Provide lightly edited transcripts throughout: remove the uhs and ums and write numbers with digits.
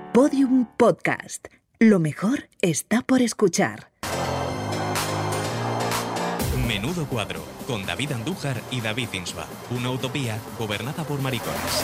Podium Podcast. Lo mejor está por escuchar. Menudo cuadro, con David Andújar y David Insua. Una utopía gobernada por maricones.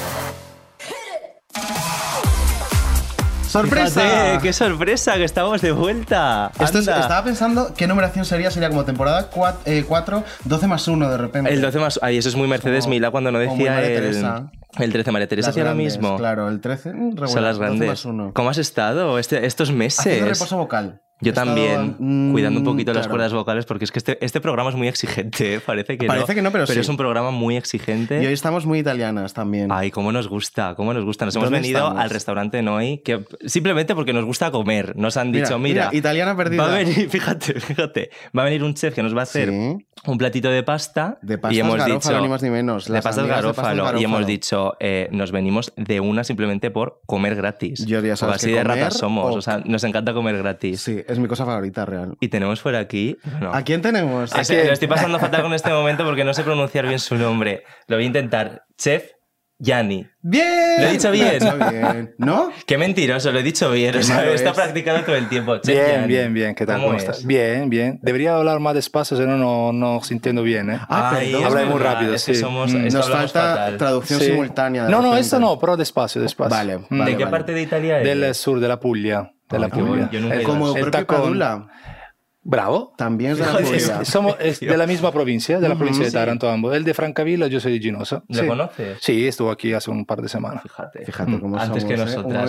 ¡Sorpresa! Fíjate, ¡qué sorpresa! Que estamos de vuelta. Estaba pensando qué numeración sería como temporada 4, 12 más 1 de repente. El 12 más... Ay, eso es muy Mercedes Milá cuando no decía el 13. María Teresa hacía lo mismo. Claro, el 13, regular, son las grandes. 12 más 1. ¿Cómo has estado estos meses? Haciendo reposo vocal. Yo también, cuidando un poquito las claro. cuerdas vocales, porque es que este programa es muy exigente, ¿eh? Parece que no, pero sí. es un programa muy exigente. Y hoy estamos muy italianas también. Ay, cómo nos gusta, cómo nos gusta. Nos hemos venido estamos? al restaurante Noi, que simplemente porque nos gusta comer. Nos han dicho, mira italiana perdida. Va a venir, fíjate, va a venir un chef que nos va a hacer un platito de pasta. De pastas y hemos garófalo, dicho, ni más ni menos. De pastas garófalo. Y hemos dicho, nos venimos de una simplemente por comer gratis. Yo ya sabes así que de comer, ratas somos, o sea, nos encanta comer gratis. Sí, es mi cosa favorita real. Y tenemos por aquí... No. ¿A quién tenemos? Lo estoy pasando fatal con este momento porque no sé pronunciar bien su nombre. Lo voy a intentar. Chef Gianni. ¡Bien! ¿Lo he dicho bien? Lo he dicho bien. ¿No? Qué mentiroso, lo he dicho bien. O sea, está practicando todo el tiempo. Chef Bien. ¿Qué tal? ¿Cómo estás? Bien. Debería hablar más despacio, si no, no os entiendo bien, ¿eh? Perdón. Habla muy rápido, es que sí. Nos falta fatal. traducción simultánea. No, esto no, pero despacio. Vale. ¿De qué parte de Italia es? Del sur, de la Puglia. Yo nunca he ido. Como el propio Padula. Bravo. También es de la Puglia. Somos de la misma provincia, de la provincia de Taranto ambos. Él de Francavilla, yo soy de Ginosa. ¿Le conoces? Sí, estuvo aquí hace un par de semanas. Fíjate cómo Antes somos, que nosotras.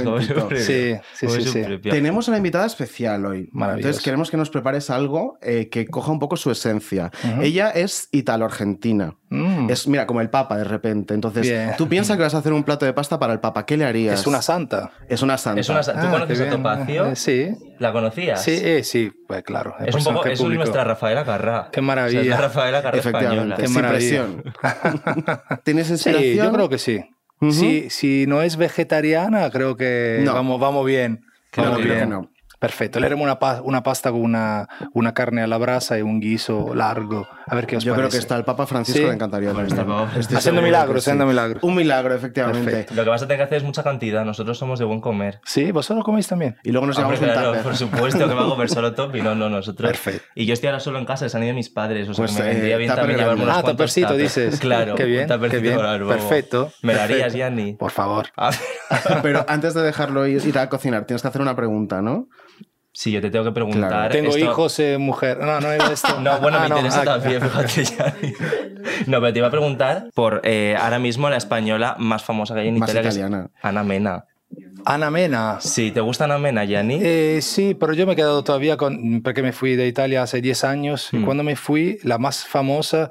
Sí. Tenemos una invitada especial hoy. Maravilloso. Entonces queremos que nos prepares algo que coja un poco su esencia. Ella es italo-argentina. Es, como el Papa de repente. Entonces, tú piensas que vas a hacer un plato de pasta para el Papa. ¿Qué le harías? Es una santa. Es una santa. ¿Tú conoces a Topacio? Sí. ¿La conocías? Sí, pues claro. Es nuestra Rafaela Carrà. Qué maravilla. O sea, es la Rafaela Carrà Efectivamente. española. Sin presión. ¿Tienes inspiración? Sí, yo creo que sí. Si no es vegetariana, creo que vamos bien. Creo que no. Perfecto. Le haremos una pasta con una carne a la brasa y un guiso largo. A ver qué os parece. Yo creo que está el Papa Francisco, le encantaría. Haciendo milagros. Un milagro, efectivamente. Perfecto. Lo que vas a tener que hacer es mucha cantidad. Nosotros somos de buen comer. Sí, vosotros coméis también. Y luego nos llevamos un tupper. Por supuesto que va a comer solo Topi. No, nosotros. Perfecto. Y yo estoy ahora solo en casa, se han ido mis padres. O sea, Pues, que me vendría bien también llevarme unos cuantos tuppercito, tuppers. dices. Claro. Qué bien. Perfecto. ¿Me lo harías, Gianni? Por favor. Pero antes de dejarlo ir a cocinar, tienes que hacer una pregunta, ¿no? Sí, yo te tengo que preguntar. Claro. Tengo hijos, mujer. No era esto. No, bueno, me interesa también, fíjate ya. No, pero te iba a preguntar por ahora mismo la española más famosa que hay en Italia, italiana. Que es Ana Mena. Ana Mena. Sí, ¿te gusta Ana Mena, Gianni? Sí, pero yo me he quedado todavía porque me fui de Italia hace 10 años. Y cuando me fui, la más famosa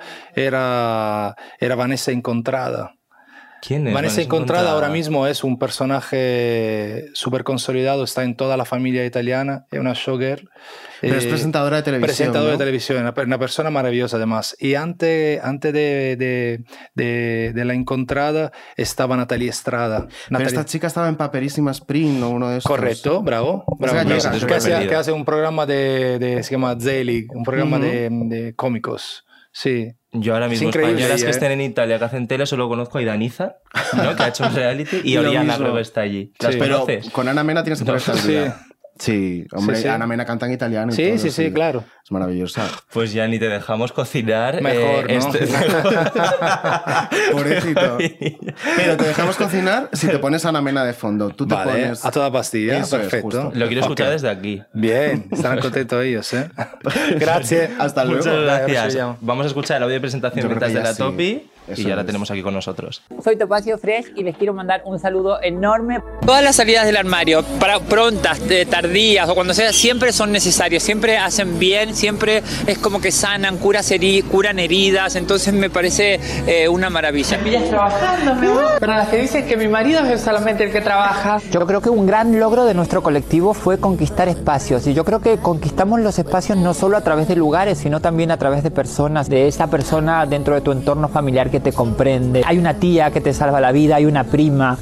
era Vanessa Incontrada. ¿Quién es? Vanessa Incontrada ahora mismo es un personaje súper consolidado, está en toda la familia italiana, es una showgirl. Pero es presentadora de televisión. Presentadora de ¿no? televisión, una persona maravillosa además. Y antes de la Incontrada estaba Natalia Estrada. Pero esta chica estaba en Paperísima Spring o uno de estos. Correcto, bravo. Que hace un programa se llama Zelig, un programa de cómicos. Sí. Yo ahora mismo, españolas que estén en Italia, que hacen tele, solo conozco a Idaniza, ¿no? Que ha hecho un reality, y Oriana creo que está allí. ¿Las conoces? Pero con Ana Mena tienes que poner al día. Sí, hombre, sí. Ana Mena canta en italiano. Y todo, sí, claro. Es maravillosa. Pues ya ni te dejamos cocinar. Mejor, ¿no? Pobrecito. Pero te dejamos cocinar si te pones Ana Mena de fondo. Tú te pones... a toda pastilla. Eso perfecto. Lo quiero escuchar desde aquí. Bien, estarán contentos ellos, ¿eh? Gracias. Hasta luego. Muchas gracias. Vamos a escuchar el audio de presentación de la Topi. Eso y ya la es. tenemos aquí con nosotros. Soy Topacio Fresh y les quiero mandar un saludo enorme. Todas las salidas del armario, para prontas, tardías o cuando sea, siempre son necesarias, siempre hacen bien, siempre es como que sanan, curan heridas, entonces me parece una maravilla. Me pillas trabajando, mi amor. Para las que dicen que mi marido es solamente el que trabaja. Yo creo que un gran logro de nuestro colectivo fue conquistar espacios. Y yo creo que conquistamos los espacios no solo a través de lugares, sino también a través de personas, de esa persona dentro de tu entorno familiar que te comprende. Hay una tía que te salva la vida, hay una prima.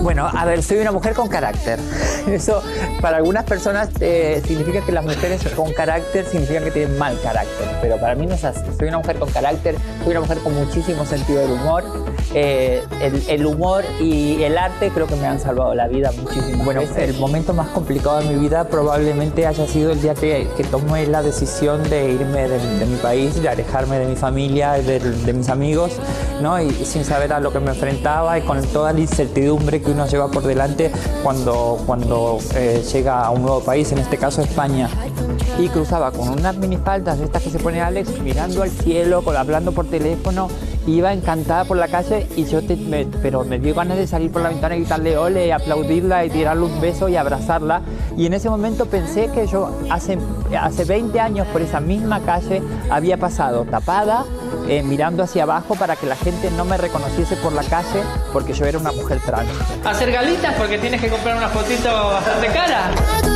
Bueno, a ver, soy una mujer con carácter. Eso para algunas personas significa que las mujeres con carácter significan que tienen mal carácter, pero para mí no es así. Soy una mujer con carácter, soy una mujer con muchísimo sentido del humor. El humor y el arte creo que me han salvado la vida muchísimo. Bueno, el momento más complicado de mi vida probablemente haya sido el día que tomé la decisión de irme de mi país, de alejarme de mi familia, de mis amigos, ¿no? Y sin saber a lo que me enfrentaba y con toda la incertidumbre que uno lleva por delante cuando llega a un nuevo país, en este caso España. Y cruzaba con unas minifaldas estas que se pone Alex, mirando al cielo, hablando por teléfono. Iba encantada por la calle y pero me dio ganas de salir por la ventana y gritarle ole, aplaudirla y tirarle un beso y abrazarla. Y en ese momento pensé que yo hace 20 años por esa misma calle había pasado tapada, mirando hacia abajo para que la gente no me reconociese por la calle porque yo era una mujer trans. Hacer galitas porque tienes que comprar una fotito bastante cara.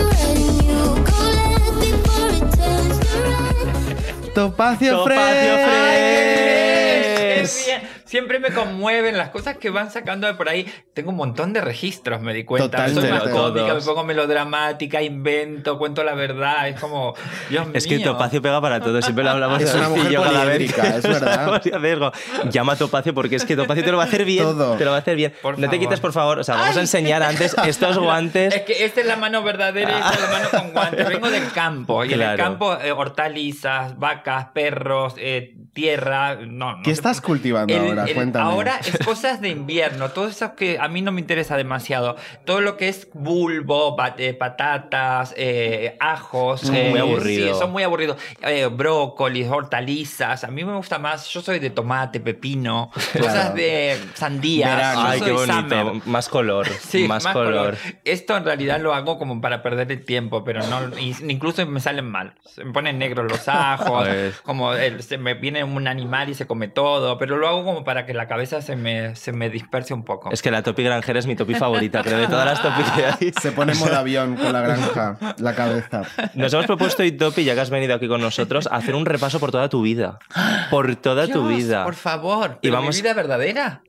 Topacio Fresh. Siempre me conmueven las cosas que van sacando de por ahí. Tengo un montón de registros, me di cuenta. Totalmente. Soy más cómica, me pongo melodramática, invento, cuento la verdad. Es como, Dios mío. Es que Topacio pega para todo. Siempre lo hablamos. Es una mujer poliédrica, es verdad. Llama a Topacio porque es que Topacio te lo va a hacer bien. Todo. Te lo va a hacer bien. No te quites, por favor. O sea, vamos a enseñar antes estos guantes. Es que esta es la mano verdadera y esta es la mano con guantes. Vengo del campo. Y claro. en el campo, hortalizas, vacas, perros, tierra. ¿Qué estás cultivando ahora? Cuéntame. Ahora es cosas de invierno. Todo eso que a mí no me interesa demasiado. Todo lo que es bulbo, patatas, ajos. Muy aburrido. Sí, son muy aburridos. Brócolis, hortalizas. A mí me gusta más. Yo soy de tomate, pepino, cosas de sandías. Ay, qué bonito. Summer. Más color. Sí, más color. Esto en realidad lo hago como para perder el tiempo, pero no, incluso me salen mal. Se me ponen negros los ajos, como se me viene un animal y se come todo, pero lo hago como para que la cabeza se me disperse un poco. Es que la topi granjera es mi topi favorita, creo, de todas las topis que hay. Se pone en modo avión con la granja, la cabeza. Nos hemos propuesto, y Topi, ya que has venido aquí con nosotros, hacer un repaso por toda tu vida. Por toda tu vida. Por favor. Y vamos... ¿Mi vida verdadera?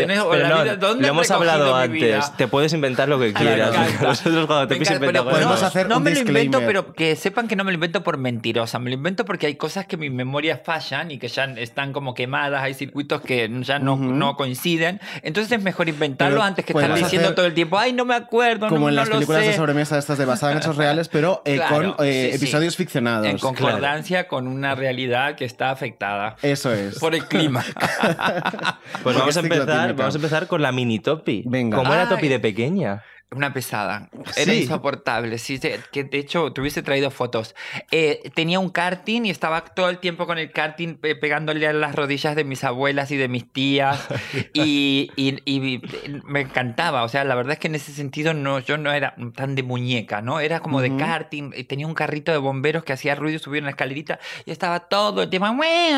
Lo hemos hablado antes. Te puedes inventar lo que quieras. Nosotros cuando Topi se inventa... podemos hacer no un me lo disclaimer. invento, pero que sepan que no me lo invento por mentirosa. Me lo invento porque hay cosas que mi memoria fallan y que ya están como quemadas. Hay circuitos que ya no coinciden. Entonces es mejor inventarlo antes que estar diciendo todo el tiempo, ay, no me acuerdo, como en las no películas lo sé. de sobremesa estas de basadas en hechos reales, pero Claro, con episodios ficcionados. En concordancia con una realidad que está afectada. Eso es. Por el clima. Pues vamos a empezar con la mini Topi. Venga. ¿Cómo era Topi de pequeña? Una pesada. Era insoportable. Sí, que de hecho te hubiese traído fotos. Tenía un karting y estaba todo el tiempo con el karting pegándole a las rodillas de mis abuelas y de mis tías. y me encantaba. O sea, la verdad es que en ese sentido yo no era tan de muñeca, ¿no? Era como de karting. Tenía un carrito de bomberos que hacía ruido, subía una escalerita y estaba todo el tiempo.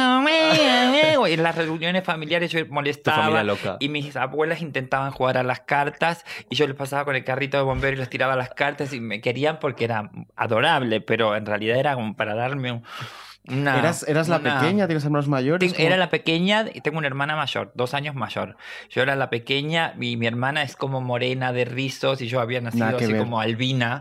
Y en las reuniones familiares yo molestaba. Tu familia loca. Y mis abuelas intentaban jugar a las cartas y yo les pasaba con el carrito de bomberos y les tiraba las cartas y me querían porque era adorable, pero en realidad era como para darme ¿Eras la pequeña? ¿Tienes hermanos mayores? Era la pequeña y tengo una hermana mayor, 2 años mayor. Yo era la pequeña y mi hermana es como morena de rizos y yo había nacido así como albina.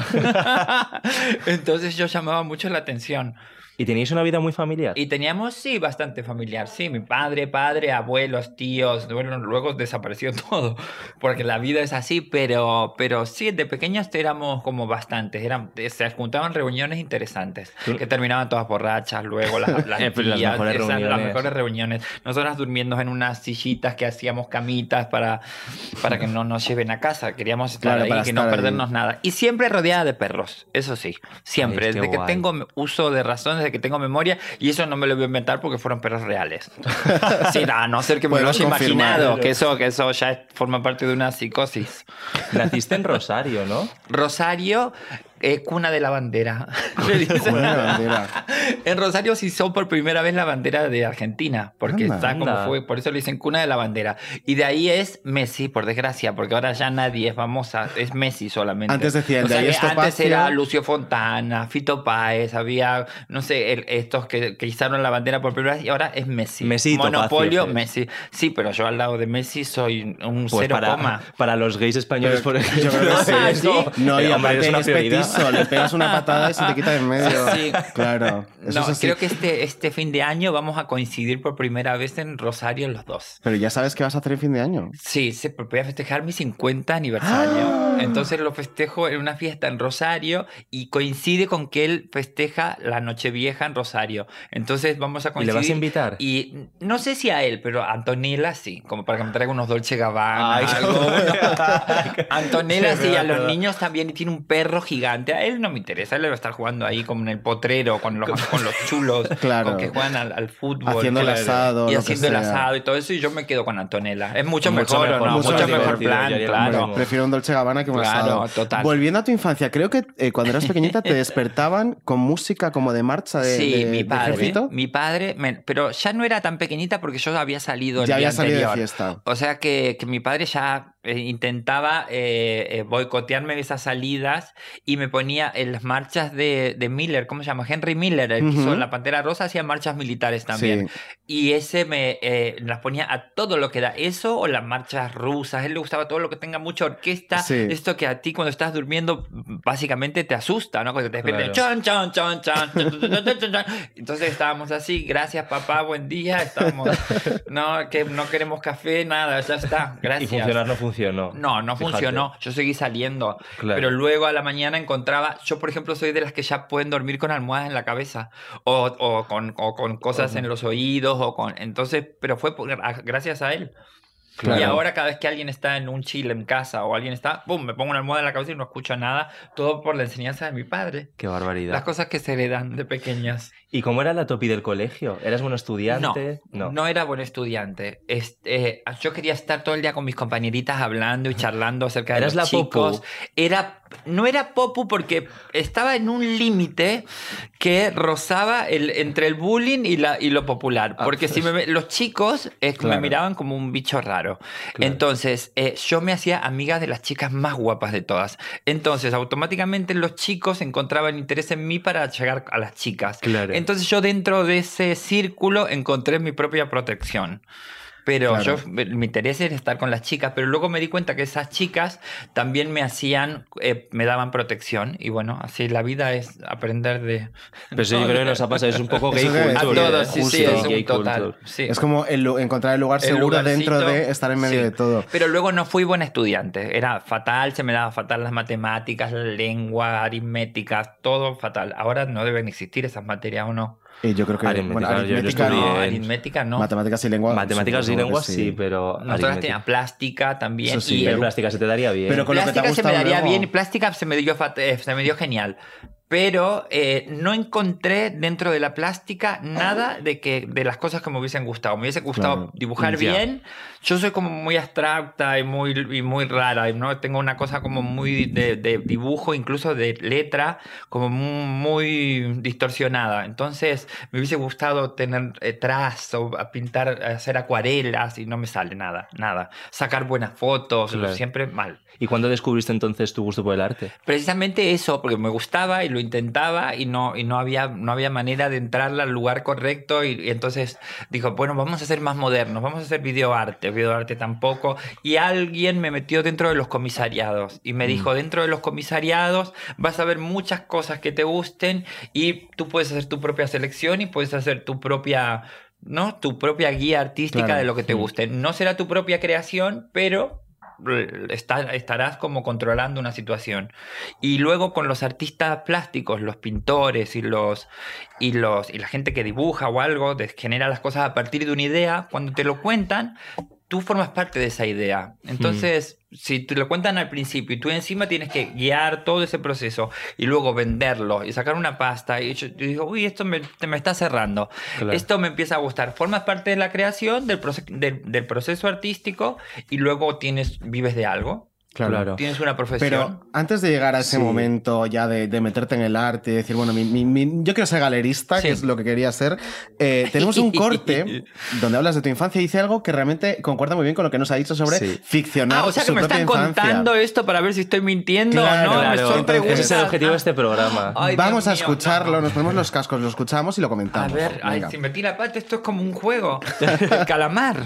Entonces yo llamaba mucho la atención. ¿Y teníais una vida muy familiar? Y teníamos, sí, bastante familiar. Sí, mi padre, abuelos, tíos. Bueno, luego desapareció todo, porque la vida es así, pero sí, de pequeños éramos como bastantes. Se juntaban reuniones interesantes, que terminaban todas borrachas, luego las mejores reuniones. Nosotras durmiendo en unas sillitas que hacíamos camitas para que no nos lleven a casa. Queríamos estar ahí, que no perdernos nada. Y siempre rodeada de perros, eso sí, siempre. Ay, desde que tengo uso de razón, desde que tengo memoria, y eso no me lo voy a inventar porque fueron perros reales. Sí, a no ser que me lo haya imaginado, que eso ya forma parte de una psicosis. Naciste en Rosario, ¿no? Rosario, Cuna de la bandera. Cuna de la bandera. En Rosario se hizo por primera vez la bandera de Argentina, porque está como fue, por eso le dicen Cuna de la bandera. Y de ahí es Messi, por desgracia, porque ahora ya nadie es famosa, es Messi solamente. Antes decían, de ahí que Estopacio. antes era Lucio Fontana, Fito Páez, había, no sé, estos que izaron la bandera por primera vez, y ahora es Messi. Messi y Monopolio, Topacio, Messi. Sí, pero yo al lado de Messi soy un pues cero coma. Para los gays españoles, por ejemplo. Yo creo que sí. ¿Sí? No, y Hombre, aparte es una es prioridad. petizo, le pegas una patada y se te quita de en medio. Sí. Claro. Eso No, es así. creo que este fin de año vamos a coincidir por primera vez en Rosario los dos. Pero ya sabes qué vas a hacer en fin de año. Sí, voy a festejar mi 50 aniversario. Entonces lo festejo en una fiesta en Rosario y coincide con que él festeja la Nochevieja en Rosario. Entonces vamos a ¿Y coincidir. le vas a invitar? Y no sé si a él, pero a Antonella sí, como para que me traiga unos Dolce Gabbana. Ay, algo. Antonella Sí, sí, a verdad. los niños también, y tiene un perro gigante. A él no me interesa, él va a estar jugando ahí como en el potrero con los chulos, Claro. con que juegan al fútbol. Haciendo el claro. asado, Y lo haciendo que el sea. asado y todo eso, y yo me quedo con Antonella. Es mucho Mucho mejor, mejor, ¿no? mucho Mucho más mejor divertido, plan, yo haría lo claro. mismo. Prefiero un Dolce Gabbana que un Claro, asado. total. Volviendo a tu infancia, creo que cuando eras pequeñita te despertaban con música como de marcha de, Sí, de mi padre, pero ya no era tan pequeñita porque yo había salido el Ya día había salido de anterior. fiesta. O sea que mi padre ya intentaba boicotearme de esas salidas y me ponía en las marchas de Miller, ¿cómo se llama? Henry Miller, el que hizo La Pantera Rosa, hacía marchas militares también. Sí. Y ese me las ponía a todo lo que da. Eso o las marchas rusas. A él le gustaba todo lo que tenga mucha orquesta. Sí. Esto que a ti cuando estás durmiendo básicamente te asusta, ¿no? Cuando te despiertas. Claro. Chan, chan, chan, chan, chan, chan, chan, chan. Entonces estábamos así, gracias papá, buen día. Estábamos, no, que no queremos café, nada, ya está, gracias. Y funcionar no funcionó. No Fíjate. funcionó. Yo seguí saliendo. Claro. Pero luego a la mañana encontraba. Yo, por ejemplo, soy de las que ya pueden dormir con almohadas en la cabeza. O con cosas en los oídos. Entonces, pero fue gracias a él. Claro. Y ahora cada vez que alguien está en un chill en casa o alguien está, ¡pum!, me pongo una almohada en la cabeza y no escucho nada. Todo por la enseñanza de mi padre. Qué barbaridad. Las cosas que se heredan de pequeñas. ¿Y cómo era la topi del colegio? ¿Eras buen estudiante? No era buen estudiante. Yo quería estar todo el día con mis compañeritas hablando y charlando acerca de ¿Eras los la chicos. popu? No era popu porque estaba en un límite que rozaba entre el bullying y lo popular. Porque si los chicos me Claro. miraban como un bicho raro. Claro. Entonces, yo me hacía amiga de las chicas más guapas de todas. Entonces, automáticamente los chicos encontraban interés en mí para llegar a las chicas. Claro. Entonces yo dentro de ese círculo encontré mi propia protección. Pero Claro. mi interés era estar con las chicas, pero luego me di cuenta que esas chicas también me daban protección. Y bueno, así la vida es aprender de... Pero eso yo creo que nos ha pasado, es un poco gay Eso debe culture. A todos, sí, justo. sí, es Gay un total. culture. Sí. Es como encontrar el lugar El seguro lugarcito, dentro de estar en medio sí. de todo. Pero luego no fui buen estudiante. Era fatal, se me daba fatal las matemáticas, la lengua, aritméticas, todo fatal. Ahora no deben existir esas materias, ¿o no? Y yo creo que Aritmética, yo aritmética estudié no. No, aritmética no. Matemáticas y lengua. Matemáticas y supongo que lenguas sí, pero... Nosotros aritmética. teníamos plástica también. Eso sí, y Pero plástica se te daría bien. Pero con lo que te ha plástica se me gustado daría luego. bien y plástica se me dio genial. Pero no encontré dentro de la plástica nada de las cosas que me hubiesen gustado. Me hubiese gustado Claro. dibujar Ya. bien. Yo soy como muy abstracta y muy rara, ¿no? Tengo una cosa como muy de dibujo, incluso de letra, como muy distorsionada. Entonces me hubiese gustado tener trazo, a pintar, a hacer acuarelas y no me sale nada. Sacar buenas fotos, Claro. siempre mal. ¿Y cuándo descubriste entonces tu gusto por el arte? Precisamente eso, porque me gustaba y lo intentaba y no había manera de entrarle al lugar correcto y entonces dijo, bueno, vamos a ser más modernos, vamos a hacer videoarte tampoco, y alguien me metió dentro de los comisariados y me dijo, dentro de los comisariados vas a ver muchas cosas que te gusten y tú puedes hacer tu propia selección y puedes hacer tu propia guía artística Claro. de lo que te guste. No será tu propia creación, pero estarás como controlando una situación. Y luego con los artistas plásticos, los pintores y la gente que dibuja o algo, genera las cosas a partir de una idea, cuando te lo cuentan, tú formas parte de esa idea. Entonces, si te lo cuentan al principio y tú encima tienes que guiar todo ese proceso y luego venderlo y sacar una pasta, y yo digo, uy, esto me está cerrando. Claro. Esto me empieza a gustar. Formas parte de la creación, del proceso artístico, y luego vives de algo. Claro. Tienes una profesión. Pero antes de llegar a ese momento ya de meterte en el arte y decir, bueno, yo quiero ser galerista, que es lo que quería ser, tenemos un corte donde hablas de tu infancia y dice algo que realmente concuerda muy bien con lo que nos ha dicho sobre ficcionar o sea que me están contando esto para ver si estoy mintiendo o no. Claro. Ese es el objetivo de este programa. Vamos a escucharlo, nos ponemos los cascos, lo escuchamos y lo comentamos. A ver, si me tira pata, esto es como un juego. El calamar.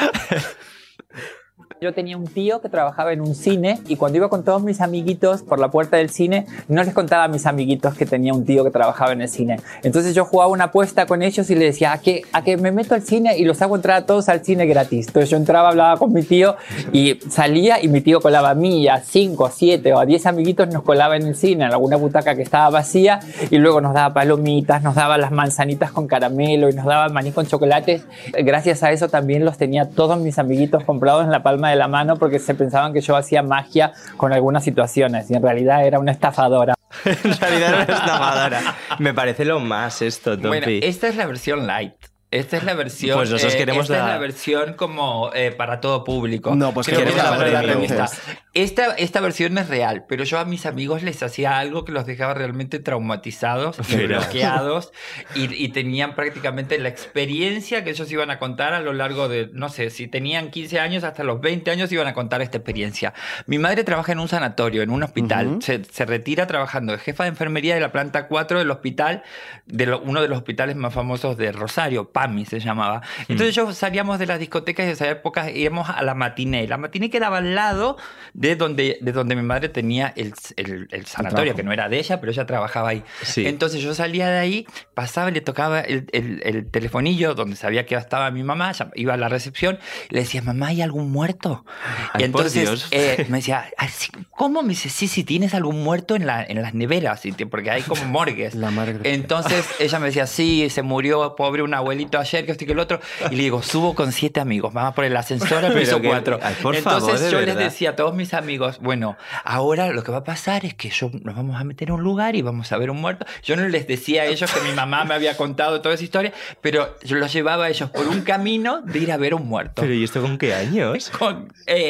Yo tenía un tío que trabajaba en un cine y cuando iba con todos mis amiguitos por la puerta del cine, no les contaba a mis amiguitos que tenía un tío que trabajaba en el cine. Entonces yo jugaba una apuesta con ellos y les decía, a que me meto al cine y los hago entrar a todos al cine gratis. Entonces yo entraba, hablaba con mi tío y salía y mi tío colaba a mí y a 5, 7 o a 10 amiguitos nos colaba en el cine, en alguna butaca que estaba vacía y luego nos daba palomitas, nos daba las manzanitas con caramelo y nos daba maní con chocolates. Gracias a eso también los tenía todos mis amiguitos comprados en la palma de la mano porque se pensaban que yo hacía magia con algunas situaciones y en realidad era una estafadora. En realidad era una estafadora. Me parece lo más esto, Topi. Bueno, esta es la versión light. Esta es la versión. Pues nosotros queremos esta es la versión como para todo público. No, pues queremos la revista. Esta versión es real, pero yo a mis amigos les hacía algo que los dejaba realmente traumatizados y bloqueados y tenían prácticamente la experiencia que ellos iban a contar a lo largo de, no sé, si tenían 15 años hasta los 20 años iban a contar esta experiencia. Mi madre trabaja en un sanatorio, en un hospital. Se retira trabajando de jefa de enfermería de la planta 4 del hospital, uno de los hospitales más famosos de Rosario, PAMI se llamaba. Entonces yo salíamos de las discotecas de esa época y íbamos a la matiné. La matiné quedaba al lado de donde mi madre tenía el sanatorio, que no era de ella, pero ella trabajaba ahí. Sí. Entonces yo salía de ahí, pasaba y le tocaba el telefonillo donde sabía que estaba mi mamá, iba a la recepción, y le decía, mamá, ¿hay algún muerto? Ay, y entonces me decía, ¿cómo? Me dice, sí, tienes algún muerto en las neveras, porque hay como morgues. Entonces ella me decía, sí, se murió, pobre, un abuelito ayer, que esto y que el otro. Y le digo, subo con 7 amigos, vamos por el ascensor al piso 4. Entonces yo les decía a todos mis amigos, bueno, ahora lo que va a pasar es que nos vamos a meter a un lugar y vamos a ver un muerto. Yo no les decía a ellos que mi mamá me había contado toda esa historia, pero yo los llevaba a ellos por un camino de ir a ver un muerto. ¿Pero y esto con qué años? Con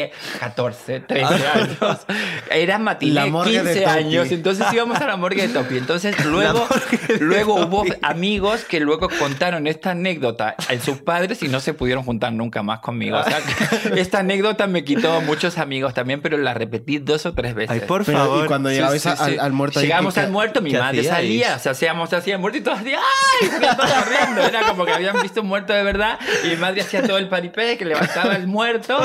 14, 13 años. Era matiné, 15 años. Entonces íbamos a la morgue de Topi. Entonces luego hubo amigos que luego contaron esta anécdota a sus padres y no se pudieron juntar nunca más conmigo. O sea, esta anécdota me quitó muchos amigos también, pero la repetí 2 o 3 veces. Ay, por favor. Y cuando llegabais al muerto... Llegamos al muerto, mi madre salía, o sea, hacíamos así el muerto y todos decían, ¡ay! Todos corriendo. Era como que habían visto un muerto de verdad y mi madre hacía todo el paripé, que levantaba el muerto.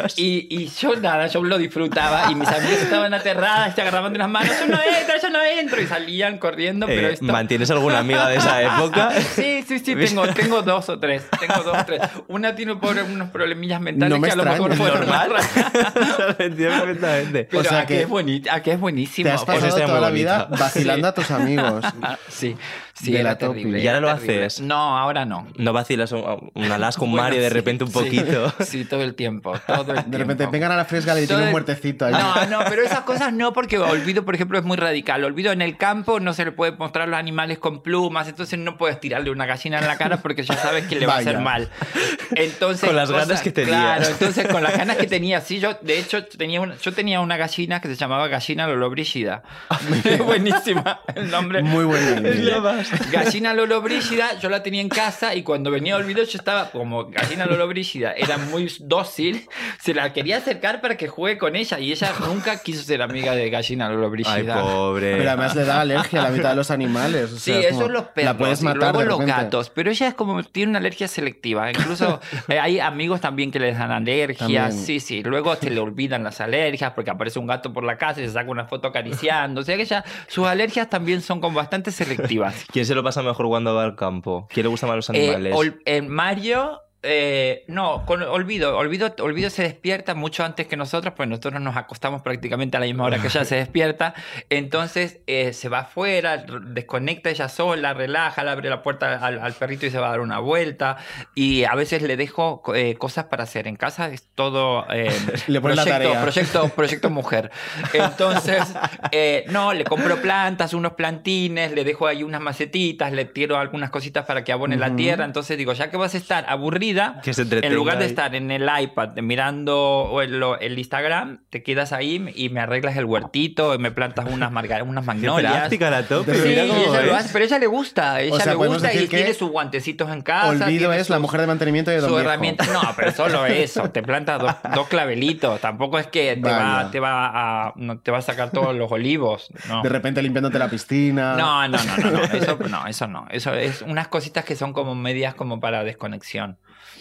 Y yo nada, yo lo disfrutaba y mis amigos estaban aterradas, se agarraban de las manos, yo no entro y salían corriendo, pero esto... ¿Mantienes alguna amiga de esa época? Sí, tengo 2 o 3. Una tiene unos problemillas mentales que a lo mejor fue normal. Lo entiendo perfectamente. Pero o sea, que es buenísimo. Te has pasado toda la vida vacilando a tus amigos. Sí, era terrible. ¿Y ahora lo haces? No, ahora no. ¿No vacilas un alas con Mario de repente un poquito? Sí, todo el tiempo. De repente vengan a la fresca y tiene un muertecito ahí. No, pero esas cosas no, porque Olvido, por ejemplo, es muy radical. Olvido en el campo no se le puede mostrar los animales con plumas, entonces no puedes tirarle una gallina en la cara porque ya sabes que le va a hacer mal. Entonces, con las ganas que tenías. Claro, entonces con las ganas que tenía. Sí, yo de hecho tenía una gallina que se llamaba Gallina Lolobrígida. Buenísima el nombre. Muy buena. Gallina Lolobrígida, yo la tenía en casa y cuando venía Olvido yo estaba como Gallina Lolobrígida, era muy dócil, se la quería acercar para que juegue con ella y ella nunca quiso ser amiga de Gallina Lolobrígida. Ay, pobre. Pero además le da alergia a la mitad de los animales. O sea, sí, eso es los perros. La puedes matar y luego los gatos. Pero ella es como, tiene una alergia selectiva. Incluso hay amigos también que les dan alergias. Sí. Luego se le olvidan las alergias porque aparece un gato por la casa y se saca una foto acariciando. O sea que sus alergias también son como bastante selectivas. ¿Quién se lo pasa mejor cuando va al campo? ¿Quién le gusta más los animales? Mario... no, con Olvido se despierta mucho antes que nosotros, pues nosotros nos acostamos prácticamente a la misma hora que ella se despierta. Entonces se va afuera, desconecta ella sola, relaja, le abre la puerta al perrito y se va a dar una vuelta. Y a veces le dejo cosas para hacer en casa, es todo le pone la tarea. Proyecto mujer. Entonces, no, le compro plantas, unos plantines, le dejo ahí unas macetitas, le tiro algunas cositas para que abone la tierra. Entonces digo, ya que vas a estar aburrido vida, en lugar de estar en el iPad mirando el Instagram, te quedas ahí y me arreglas el huertito, y me plantas unas magnolias. Práctica la tope. Sí, ella lo hace, pero a ella le gusta. Ella le gusta y tiene sus guantecitos en casa. Olvido es la mujer de mantenimiento de Don Su Viejo. herramienta. No, pero solo eso. Te plantas dos clavelitos. Tampoco es que te va a sacar todos los olivos. No. De repente limpiándote la piscina. No. Eso no. Eso es unas cositas que son como medias como para desconexión.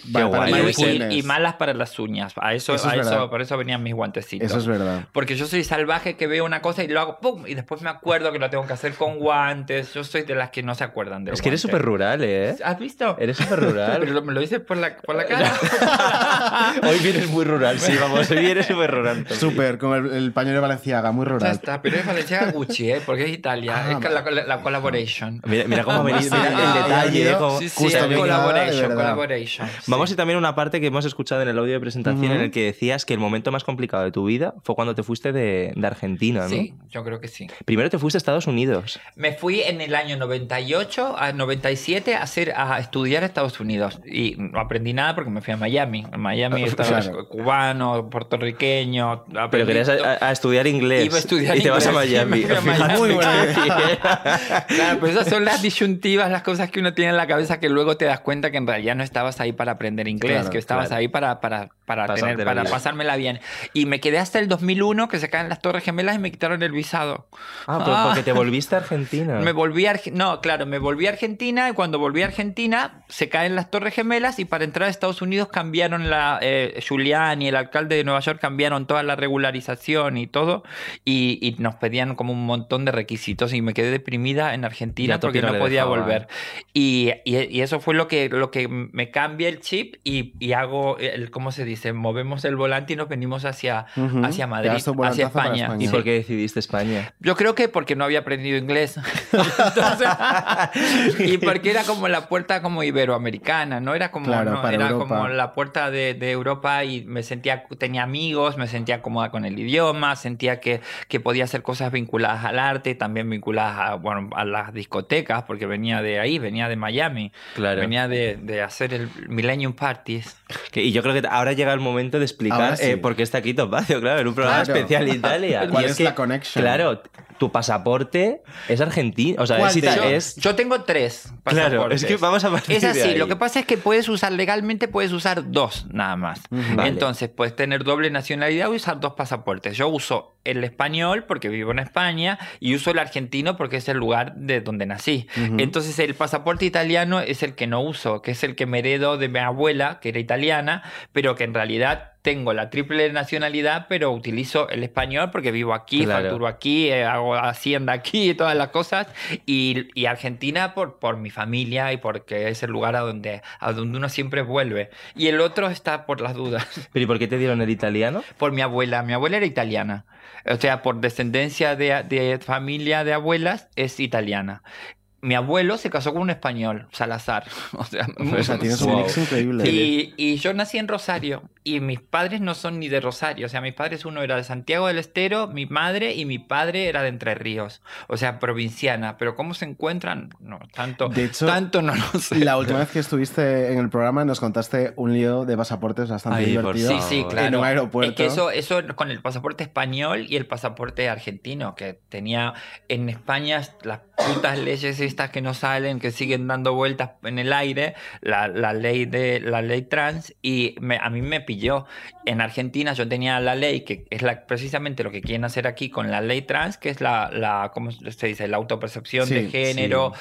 Y malas para las uñas. Por eso venían mis guantecitos. Eso es verdad. Porque yo soy salvaje que veo una cosa y lo hago ¡pum! Y después me acuerdo que lo tengo que hacer con guantes. Yo soy de las que no se acuerdan de Es que eres súper rural, ¿eh? ¿Has visto? Eres súper rural. Pero me lo dices por la cara. Hoy vienes muy rural, sí, vamos. Hoy vienes súper rural. Súper, con el pañuelo de Valenciaga, muy rural. Ya está, pero es Valenciaga Gucci, ¿eh? Porque es Italia. Es la collaboration. Mira cómo venís, mira el detalle. Collaboration. Vamos a ir también a una parte que hemos escuchado en el audio de presentación en el que decías que el momento más complicado de tu vida fue cuando te fuiste de Argentina, ¿no? Sí, yo creo que sí. Primero te fuiste a Estados Unidos. Me fui en el año 98 a 97 a estudiar a Estados Unidos. Y no aprendí nada porque me fui a Miami. En Miami estaba cubano, puertorriqueño. Pero querías a estudiar inglés. Iba a estudiar y te vas a Miami. Muy buena Claro, pero esas son las disyuntivas, las cosas que uno tiene en la cabeza que luego te das cuenta que en realidad no estabas ahí para aprender inglés, que estabas ahí para pasármela bien. Y me quedé hasta el 2001 que se caen las Torres Gemelas y me quitaron el visado. Pero porque te volviste a Argentina. Me volví a Argentina y cuando volví a Argentina se caen las Torres Gemelas y para entrar a Estados Unidos cambiaron Giuliani, el alcalde de Nueva York, cambiaron toda la regularización y todo y nos pedían como un montón de requisitos y me quedé deprimida en Argentina porque no podía volver. Y eso fue lo que me cambia el chip y hago ¿cómo se dice? Movemos el volante y nos venimos hacia Madrid, hacia España. ¿Y por qué decidiste España? Yo creo que porque no había aprendido inglés. Entonces, y porque era como la puerta como iberoamericana, ¿no? Era como, como la puerta de Europa y tenía amigos, me sentía cómoda con el idioma, sentía que podía hacer cosas vinculadas al arte, también vinculadas a las discotecas, porque venía de ahí, venía de Miami. Claro. Venía de hacer el Millennium Parties. Y yo creo que ahora llega el momento de explicar por qué está aquí Topacio, claro, en un programa especial de Italia. ¿Cuál es la conexión? Claro, tu pasaporte es argentino. O sea, yo tengo 3 pasaportes. Claro, es que vamos a partir Es así, de ahí. lo que pasa es que legalmente puedes usar 2 nada más. Vale. Entonces puedes tener doble nacionalidad o usar 2 pasaportes. Yo uso el español porque vivo en España y uso el argentino porque es el lugar de donde nací. Entonces el pasaporte italiano es el que no uso, que es el que me heredo de mi abuela, que era italiana, pero que en realidad tengo la triple nacionalidad, pero utilizo el español porque vivo aquí, facturo aquí, hago hacienda aquí y todas las cosas. Y Argentina por mi familia y porque es el lugar a donde uno siempre vuelve. Y el otro está por las dudas. ¿Pero y por qué te dieron el italiano? Por mi abuela. Mi abuela era italiana. O sea, por descendencia de familia de abuelas, es italiana. Mi abuelo se casó con un español, Salazar. O sea, tienes un mix increíble. Y yo nací en Rosario. Y mis padres no son ni de Rosario. O sea, mis padres, uno era de Santiago del Estero, mi madre, y mi padre era de Entre Ríos. O sea, provinciana. Pero ¿cómo se encuentran? No, tanto no lo sé. La última vez que estuviste en el programa nos contaste un lío de pasaportes bastante divertido. Sí, claro. En un aeropuerto. Es que eso con el pasaporte español y el pasaporte argentino, que tenía en España las putas leyes estas que no salen, que siguen dando vueltas en el aire, la ley trans, y a mí me pilló. En Argentina yo tenía la ley, que es precisamente lo que quieren hacer aquí con la ley trans, que es ¿cómo se dice? La autopercepción de género,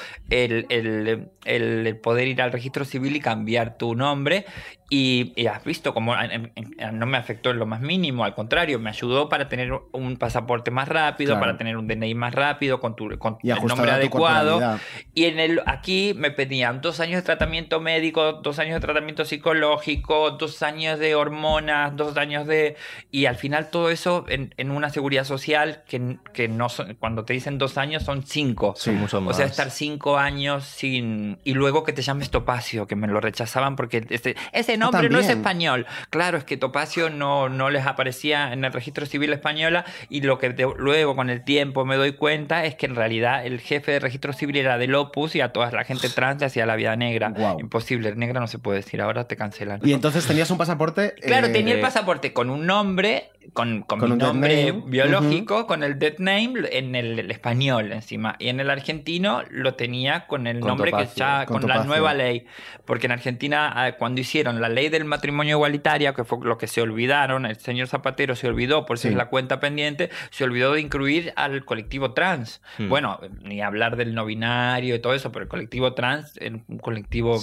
el poder ir al registro civil y cambiar tu nombre. Y has visto cómo no me afectó en lo más mínimo, al contrario, me ayudó para tener un pasaporte más rápido, para tener un DNI más rápido, con el nombre adecuado. Y aquí me pedían 2 años de tratamiento médico, 2 años de tratamiento psicológico, 2 años de hormonas, 2 años de... Y al final todo eso en una seguridad social que no son, cuando te dicen 2 años son 5. Sí, mucho más. O sea, estar 5 años sin... Y luego que te llames Topacio, que me lo rechazaban porque ese nombre no es español. Claro, es que Topacio no les aparecía en el registro civil española, y lo que luego con el tiempo me doy cuenta es que en realidad el jefe de registro civil era del Opus y a toda la gente trans le hacía la vida negra. Wow. Imposible, negra no se puede decir, ahora te cancelan. Y entonces tenías un pasaporte... Claro, tenía el pasaporte con un nombre, con mi nombre biológico, con el dead name en el español encima. Y en el argentino lo tenía con el nombre Topacio, que ya, con la nueva ley. Porque en Argentina, cuando hicieron la ley del matrimonio igualitario, que fue lo que se olvidaron, el señor Zapatero se olvidó, por si es la cuenta pendiente, se olvidó de incluir al colectivo trans. Bueno, ni hablar del no binario y todo eso, pero el colectivo trans es un colectivo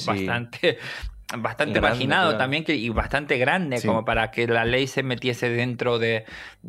bastante marginado también, y bastante grande, como para que la ley se metiese dentro de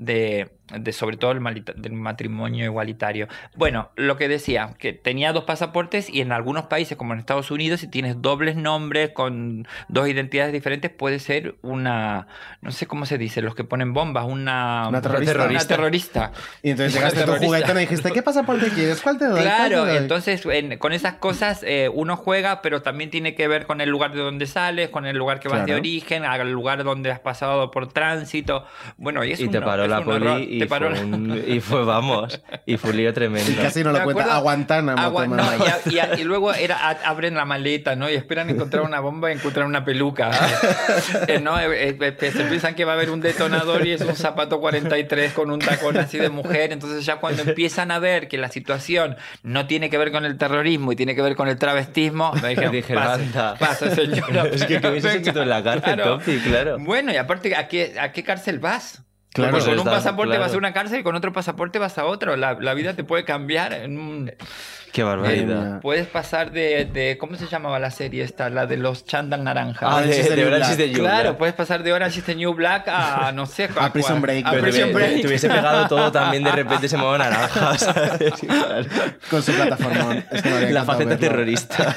sobre todo del matrimonio igualitario. Bueno, lo que decía, que tenía 2 pasaportes, y en algunos países, como en Estados Unidos, si tienes dobles nombres con 2 identidades diferentes, puede ser una, no sé cómo se dice, los que ponen bombas, una terrorista. Y entonces llegaste a tu juguetón y dijiste, ¿qué pasaporte quieres? ¿Cuál te doy? Claro, entonces con esas cosas uno juega, pero también tiene que ver con el lugar de donde sales, con el lugar que vas de origen, al lugar donde has pasado por tránsito. Bueno, y te paró la poli y fue un lío tremendo. Y casi no lo cuenta, a Guantánamo. Y luego abren la maleta, ¿no? Y esperan encontrar una bomba y encuentran una peluca. ¿No? Se piensan que va a haber un detonador y es un zapato 43 con un tacón así de mujer. Entonces ya cuando empiezan a ver que la situación no tiene que ver con el terrorismo y tiene que ver con el travestismo, me dijeron, pasa, señora. Es que hubiese sentido en la cárcel, Topi, claro. Bueno, y aparte, ¿a qué cárcel vas? Claro, porque con un pasaporte vas a una cárcel y con otro pasaporte vas a otro. La vida te puede cambiar en un... Qué barbaridad. Puedes pasar de ¿cómo se llamaba la serie esta? La de los chándal naranja. De Orange is the New Black. Claro, puedes pasar de Orange is the New Black a, no sé... a Prison Break. Te hubiese pegado todo también, de repente se mueve naranja, ¿sabes? Con su plataforma. La faceta terrorista.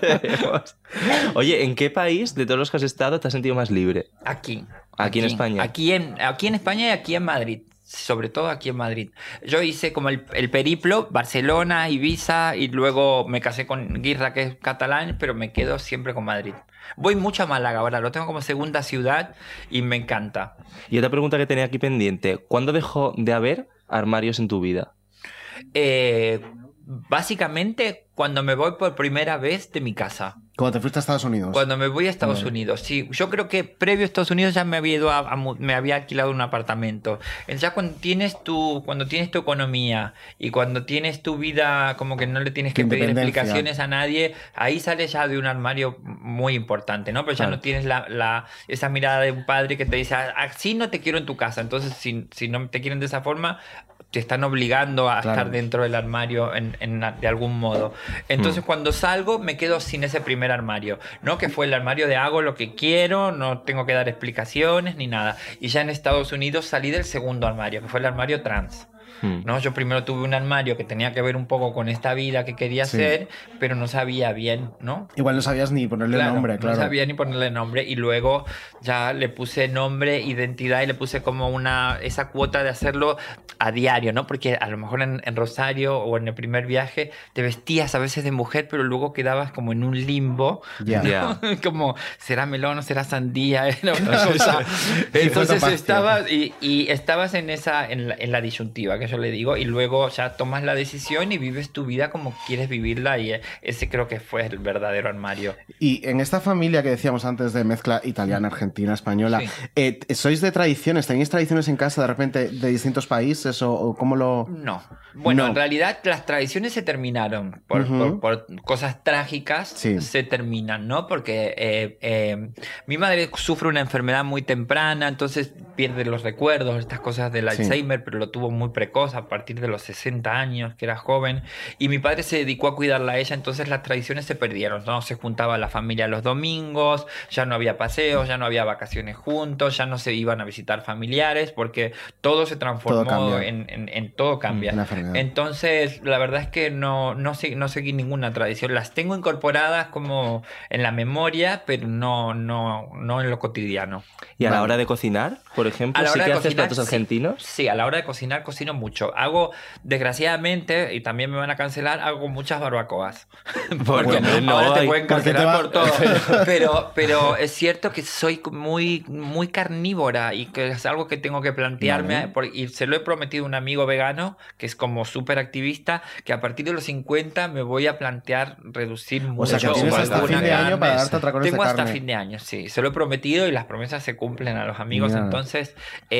Oye, ¿en qué país de todos los que has estado te has sentido más libre? Aquí en España. Aquí en España y aquí en Madrid. Sobre todo aquí en Madrid. Yo hice como el periplo, Barcelona, Ibiza, y luego me casé con Guirra, que es catalán, pero me quedo siempre con Madrid. Voy mucho a Málaga ahora, lo tengo como segunda ciudad y me encanta. Y otra pregunta que tenía aquí pendiente, ¿cuándo dejó de haber armarios en tu vida? Básicamente cuando me voy por primera vez de mi casa. Cuando te fuiste a Estados Unidos. Cuando me voy a Estados Unidos, sí. Yo creo que previo a Estados Unidos ya me había ido me había alquilado un apartamento. Ya cuando tienes tu economía y cuando tienes tu vida, como que no le tienes que pedir explicaciones a nadie, ahí sales ya de un armario muy importante, ¿no? Pero ya no tienes esa mirada de un padre que te dice, así no te quiero en tu casa. Entonces, si no te quieren de esa forma, te están obligando a estar dentro del armario de algún modo. Entonces, cuando salgo, me quedo sin ese primer armario, ¿no? Que fue el armario de hago lo que quiero, no tengo que dar explicaciones ni nada. Y ya en Estados Unidos salí del segundo armario, que fue el armario trans. ¿No? Yo primero tuve un armario que tenía que ver un poco con esta vida que quería hacer, pero no sabía bien, ¿no? Igual no sabías ni ponerle nombre, claro. No sabía ni ponerle nombre, y luego ya le puse nombre, identidad, y le puse como esa cuota de hacerlo a diario, ¿no? Porque a lo mejor en Rosario o en el primer viaje te vestías a veces de mujer, pero luego quedabas como en un limbo, ¿no? Como, ¿será melón o será sandía? Era una cosa. Entonces estabas en la disyuntiva, que yo le digo, y luego ya tomas la decisión y vives tu vida como quieres vivirla, y ese creo que fue el verdadero armario. Y en esta familia que decíamos antes de mezcla italiana, argentina, española, ¿sois de tradiciones? ¿Tenéis tradiciones en casa de repente de distintos países o cómo lo...? No. Bueno, en realidad las tradiciones se terminaron por cosas trágicas, se terminan, ¿no? Porque mi madre sufre una enfermedad muy temprana, entonces pierde los recuerdos, estas cosas del Alzheimer, pero lo tuvo muy precoz, a partir de los 60 años, que era joven, y mi padre se dedicó a cuidarla a ella, entonces las tradiciones se perdieron, ¿no? Se juntaba la familia los domingos, ya no había paseos, ya no había vacaciones juntos, ya no se iban a visitar familiares, porque todo se transformó en todo cambia. Entonces, la verdad es que no seguí ninguna tradición, las tengo incorporadas como en la memoria, pero no en lo cotidiano. ¿Y a la hora de cocinar, por ejemplo, sí que haces platos argentinos? Sí, a la hora de cocinar cocino mucho. Hago, desgraciadamente, y también me van a cancelar, hago muchas barbacoas. Porque ahora te pueden cancelar por todo. Pero es cierto que soy muy, muy carnívora y que es algo que tengo que plantearme. Y se lo he prometido a un amigo vegano que es como súper activista, que a partir de los 50 me voy a plantear reducir mucho. O sea, que tienes hasta fin de año para darte otra cosa de carne. Tengo hasta fin de año, sí. Se lo he prometido y las promesas se cumplen a los amigos. Mira. Entonces,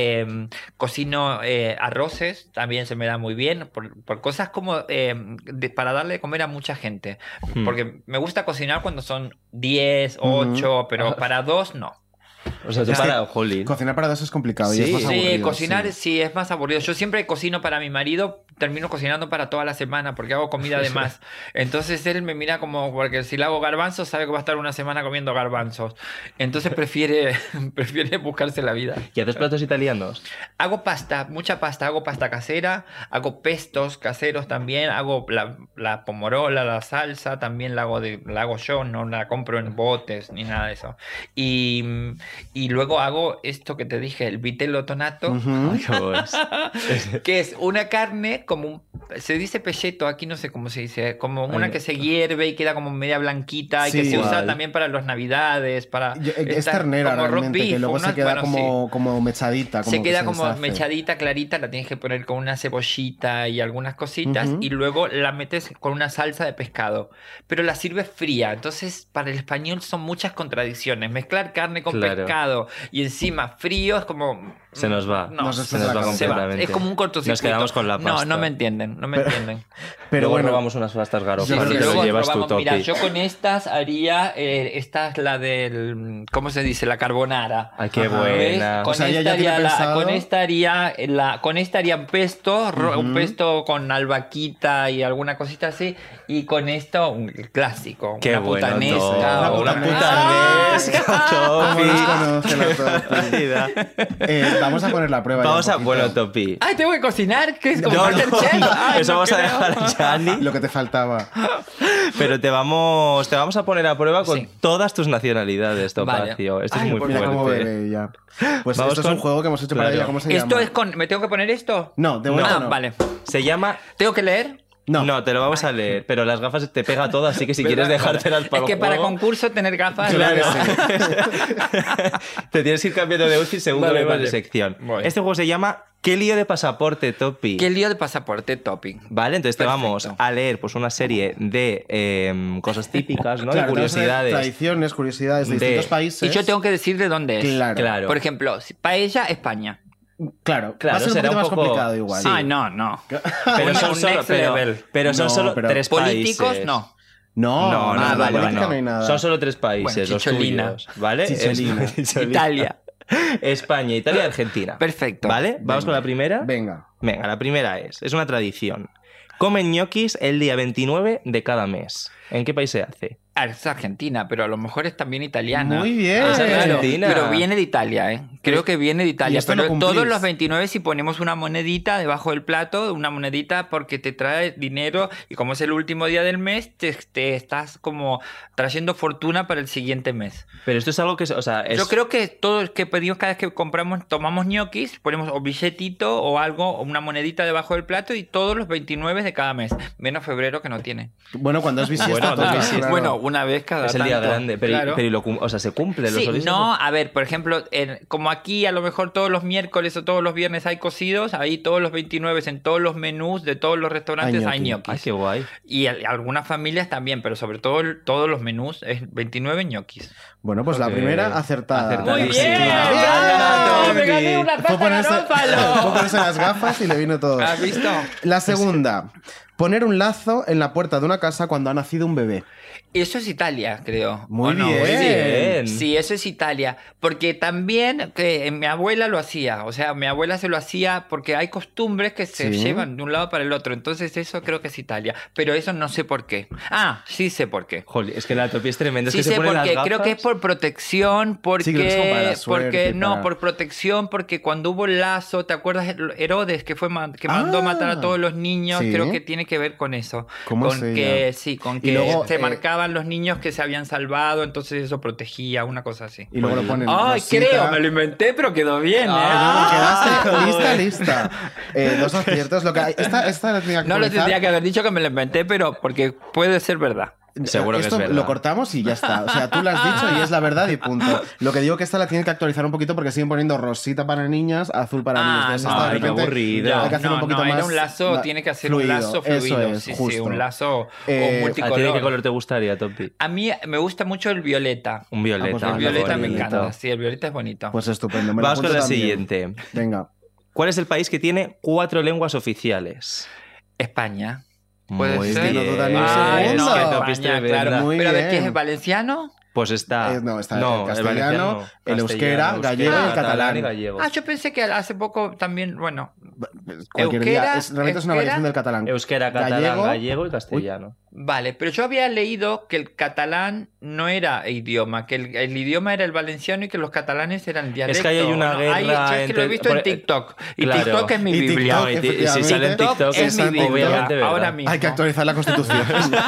cocino arroces, también se me da muy bien, por cosas como para darle de comer a mucha gente. Porque me gusta cocinar cuando son 10, 8, pero para 2 no. O sea, tú para Holly. Cocinar para 2 es complicado. Sí, y es más aburrido, cocinar sí es más aburrido. Yo siempre cocino para mi marido, termino cocinando para toda la semana porque hago comida de más. Entonces él me mira como, porque si le hago garbanzos, sabe que va a estar una semana comiendo garbanzos. Entonces prefiere buscarse la vida. ¿Y haces platos italianos? Hago pasta, mucha pasta. Hago pasta casera, hago pestos caseros también, hago la pomorola, la salsa, también la hago yo, no la compro en botes ni nada de eso. Y luego hago esto que te dije, el vitello tonato, que es una carne como se dice pelleto, aquí no sé cómo se dice, como una que se hierve y queda como media blanquita y que se usa también para las navidades, es ternera realmente, beef, que luego se queda como mechadita. Se queda como mechadita, clarita, la tienes que poner con una cebollita y algunas cositas y luego la metes con una salsa de pescado, pero la sirves fría. Entonces para el español son muchas contradicciones, mezclar carne con pescado y encima frío es como... Se nos va. No, se nos va completamente. Es como un cortocircuito. Nos quedamos con la pasta. No me entienden. Pero bueno, robamos unas pastas garofas y lo llevas tu topi. Mira, yo con estas haría... esta es la del... ¿Cómo se dice? La carbonara. Ay, qué buena. Con esta haría un pesto, un pesto con albahaquita y alguna cosita así. Y con esto, un clásico. Qué una putanesca. Una putanesca. Vamos a poner la prueba. Bueno, Topi. Ay, ¿tengo que cocinar? ¿Qué es como Masterchef? Eso vamos a dejar a Chani. Lo que te faltaba. Pero te vamos a poner a prueba con todas tus nacionalidades, Topacio. Vale. Esto es muy fuerte. Ya. Pues esto es un juego que hemos hecho para ella. ¿Cómo se llama? ¿Esto es con... ¿Me tengo que poner esto? No, de momento no. Vale. Se llama... ¿Tengo que leer? No, te lo vamos a leer, pero las gafas te pega todas, así que si quieres dejártelas para el juego... Es que para concurso tener gafas... Claro, Te tienes que ir cambiando de outfit según cambiamos de sección. Este juego se llama ¿Qué lío de pasaporte, Topi? ¿Qué lío de pasaporte, Topi? Vale, entonces te vamos a leer pues una serie de cosas típicas, ¿no? Claro, de curiosidades. Tradiciones, curiosidades de distintos países. Y yo tengo que decir de dónde es. Claro. Por ejemplo, paella, España. Claro, va a ser un poco más complicado igual. Sí. Ay, no. Pero son solo 3 países. ¿Políticos? No. No, vale. No hay nada. Son solo 3 países, los tuyos, ¿vale? Chicholina. Italia. España, Italia y Argentina. Perfecto. ¿Vale? ¿Vamos con la primera? Venga, la primera es una tradición. Comen ñoquis el día 29 de cada mes. ¿En qué país se hace? Es Argentina, pero a lo mejor es también italiana. Muy bien. Es Argentina. Pero viene de Italia, ¿eh? Creo que viene de Italia. Pero no todos los 29 si ponemos una monedita debajo del plato, una monedita porque te trae dinero y como es el último día del mes, te estás como trayendo fortuna para el siguiente mes. Pero esto es algo que... Yo creo que todo el que pedimos cada vez que tomamos ñoquis, ponemos o billetito o algo, o una monedita debajo del plato y todos los 29 de cada mes. Menos febrero que no tiene. Bueno, cuando es bisiesto... Bueno, una vez cada es el día grande, pero se cumple los solicitos. No, a ver, por ejemplo, como aquí a lo mejor todos los miércoles o todos los viernes hay cocidos, ahí todos los 29 en todos los menús de todos los restaurantes hay ñoquis. Ay, qué guay. Y algunas familias también, pero sobre todo todos los menús es 29 ñoquis. Bueno, pues la primera acertada. Muy bien. Me gané una pasta garófalo. Fue ponerse las gafas y le vino todo. ¿Has visto? La segunda, poner un lazo en la puerta de una casa cuando ha nacido un bebé. Eso es Italia, creo. Muy bien. Sí, eso es Italia. Porque también mi abuela lo hacía. O sea, mi abuela se lo hacía porque hay costumbres que se llevan de un lado para el otro. Entonces eso creo que es Italia. Pero eso no sé por qué. Ah, sí sé por qué. Joder, es que la Topi es tremenda. Sí sé por qué. Creo que es por protección. Por protección. Porque cuando hubo el lazo, ¿te acuerdas Herodes que mandó matar a todos los niños? Creo que tiene que ver con eso. ¿Cómo con que luego, se marcaba cantaban los niños que se habían salvado, entonces eso protegía, una cosa así. Y luego lo ponen. Ay, creo, me lo inventé, pero quedó bien, quedaste lista. 2 aciertos. Esta la tenía que No lo tendría que haber dicho que me lo inventé, pero porque puede ser verdad. Seguro que es verdad. Lo cortamos y ya está. O sea, tú lo has dicho y es la verdad y punto. Lo que digo que esta la tienen que actualizar un poquito porque siguen poniendo rosita para niñas, azul para niños. Ay, qué aburrido. Hay que hacer un poquito más. Era un lazo, tiene que hacer un lazo fluido. Eso es, sí, justo. un lazo multicolor. ¿A ti de qué color te gustaría, Topi? A mí me gusta mucho el violeta. Un violeta. pues El violeta me bonito. encanta. Sí, el violeta es bonito. Pues estupendo. Vamos con la siguiente. Venga. ¿Cuál es el país que tiene 4 lenguas oficiales? España. Muy ¿Puede ser? bien, no duda ni un es segundo. que Topi es España, tremenda. claro. Muy Pero a ver, ¿qué bien. es valenciano? Pues está... está no, el castellano, el euskera, gallego y el catalán. y gallego. Yo pensé que hace poco también, bueno... Cualquier día. Euskera, Realmente es una variación del catalán. Euskera, catalán, gallego y castellano. Vale, pero yo había leído que el catalán no era idioma, que el idioma era el valenciano y que los catalanes eran dialectos. Es que ahí hay una guerra es que lo he visto en TikTok. Y Claro. TikTok es mi Y Biblia. TikTok, Si sale en TikTok es mi Biblia. obviamente verdad. Ahora mismo. Hay que actualizar la Constitución.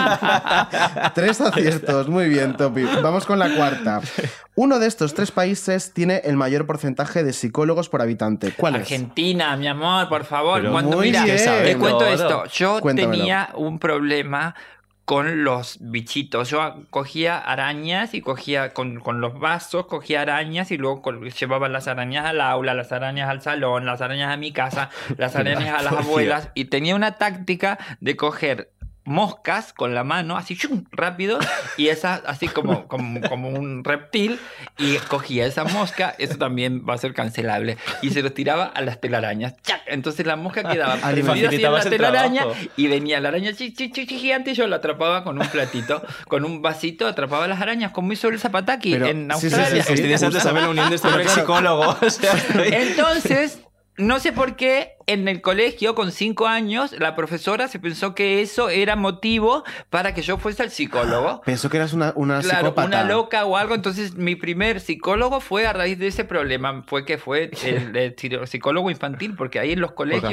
3 aciertos. Muy bien, Topi. Vamos con la cuarta. Uno de estos 3 países tiene el mayor porcentaje de psicólogos por habitante. ¿Cuál es? Argentina, mi amor, por favor. Pero Cuando, muy mira, bien. te cuento Todo. esto. Yo Cuéntamelo. tenía un problema con los bichitos. Yo cogía arañas y cogía con los vasos, cogía arañas y luego llevaba las arañas al aula, las arañas al salón, las arañas a mi casa, las arañas a las abuelas. Y tenía una táctica de coger moscas con la mano, así ¡shum! Rápido, y esa así como un reptil, y cogía esa mosca, eso también va a ser cancelable, y se los tiraba a las telarañas. ¡Chac! Entonces la mosca quedaba prendida así en la telaraña, y venía la araña gigante, y yo la atrapaba con un platito, con un vasito, atrapaba las arañas, como hizo el Zapataki en Australia. sí. Estoy deseando saber la unión de este psicólogo. O sea, Entonces, no sé por qué en el colegio con 5 años la profesora se pensó que eso era motivo para que yo fuese al psicólogo. Pensó que eras una Claro, psicópata. una loca o algo. Entonces mi primer psicólogo fue a raíz de ese problema. Fue el psicólogo infantil, porque ahí en los colegios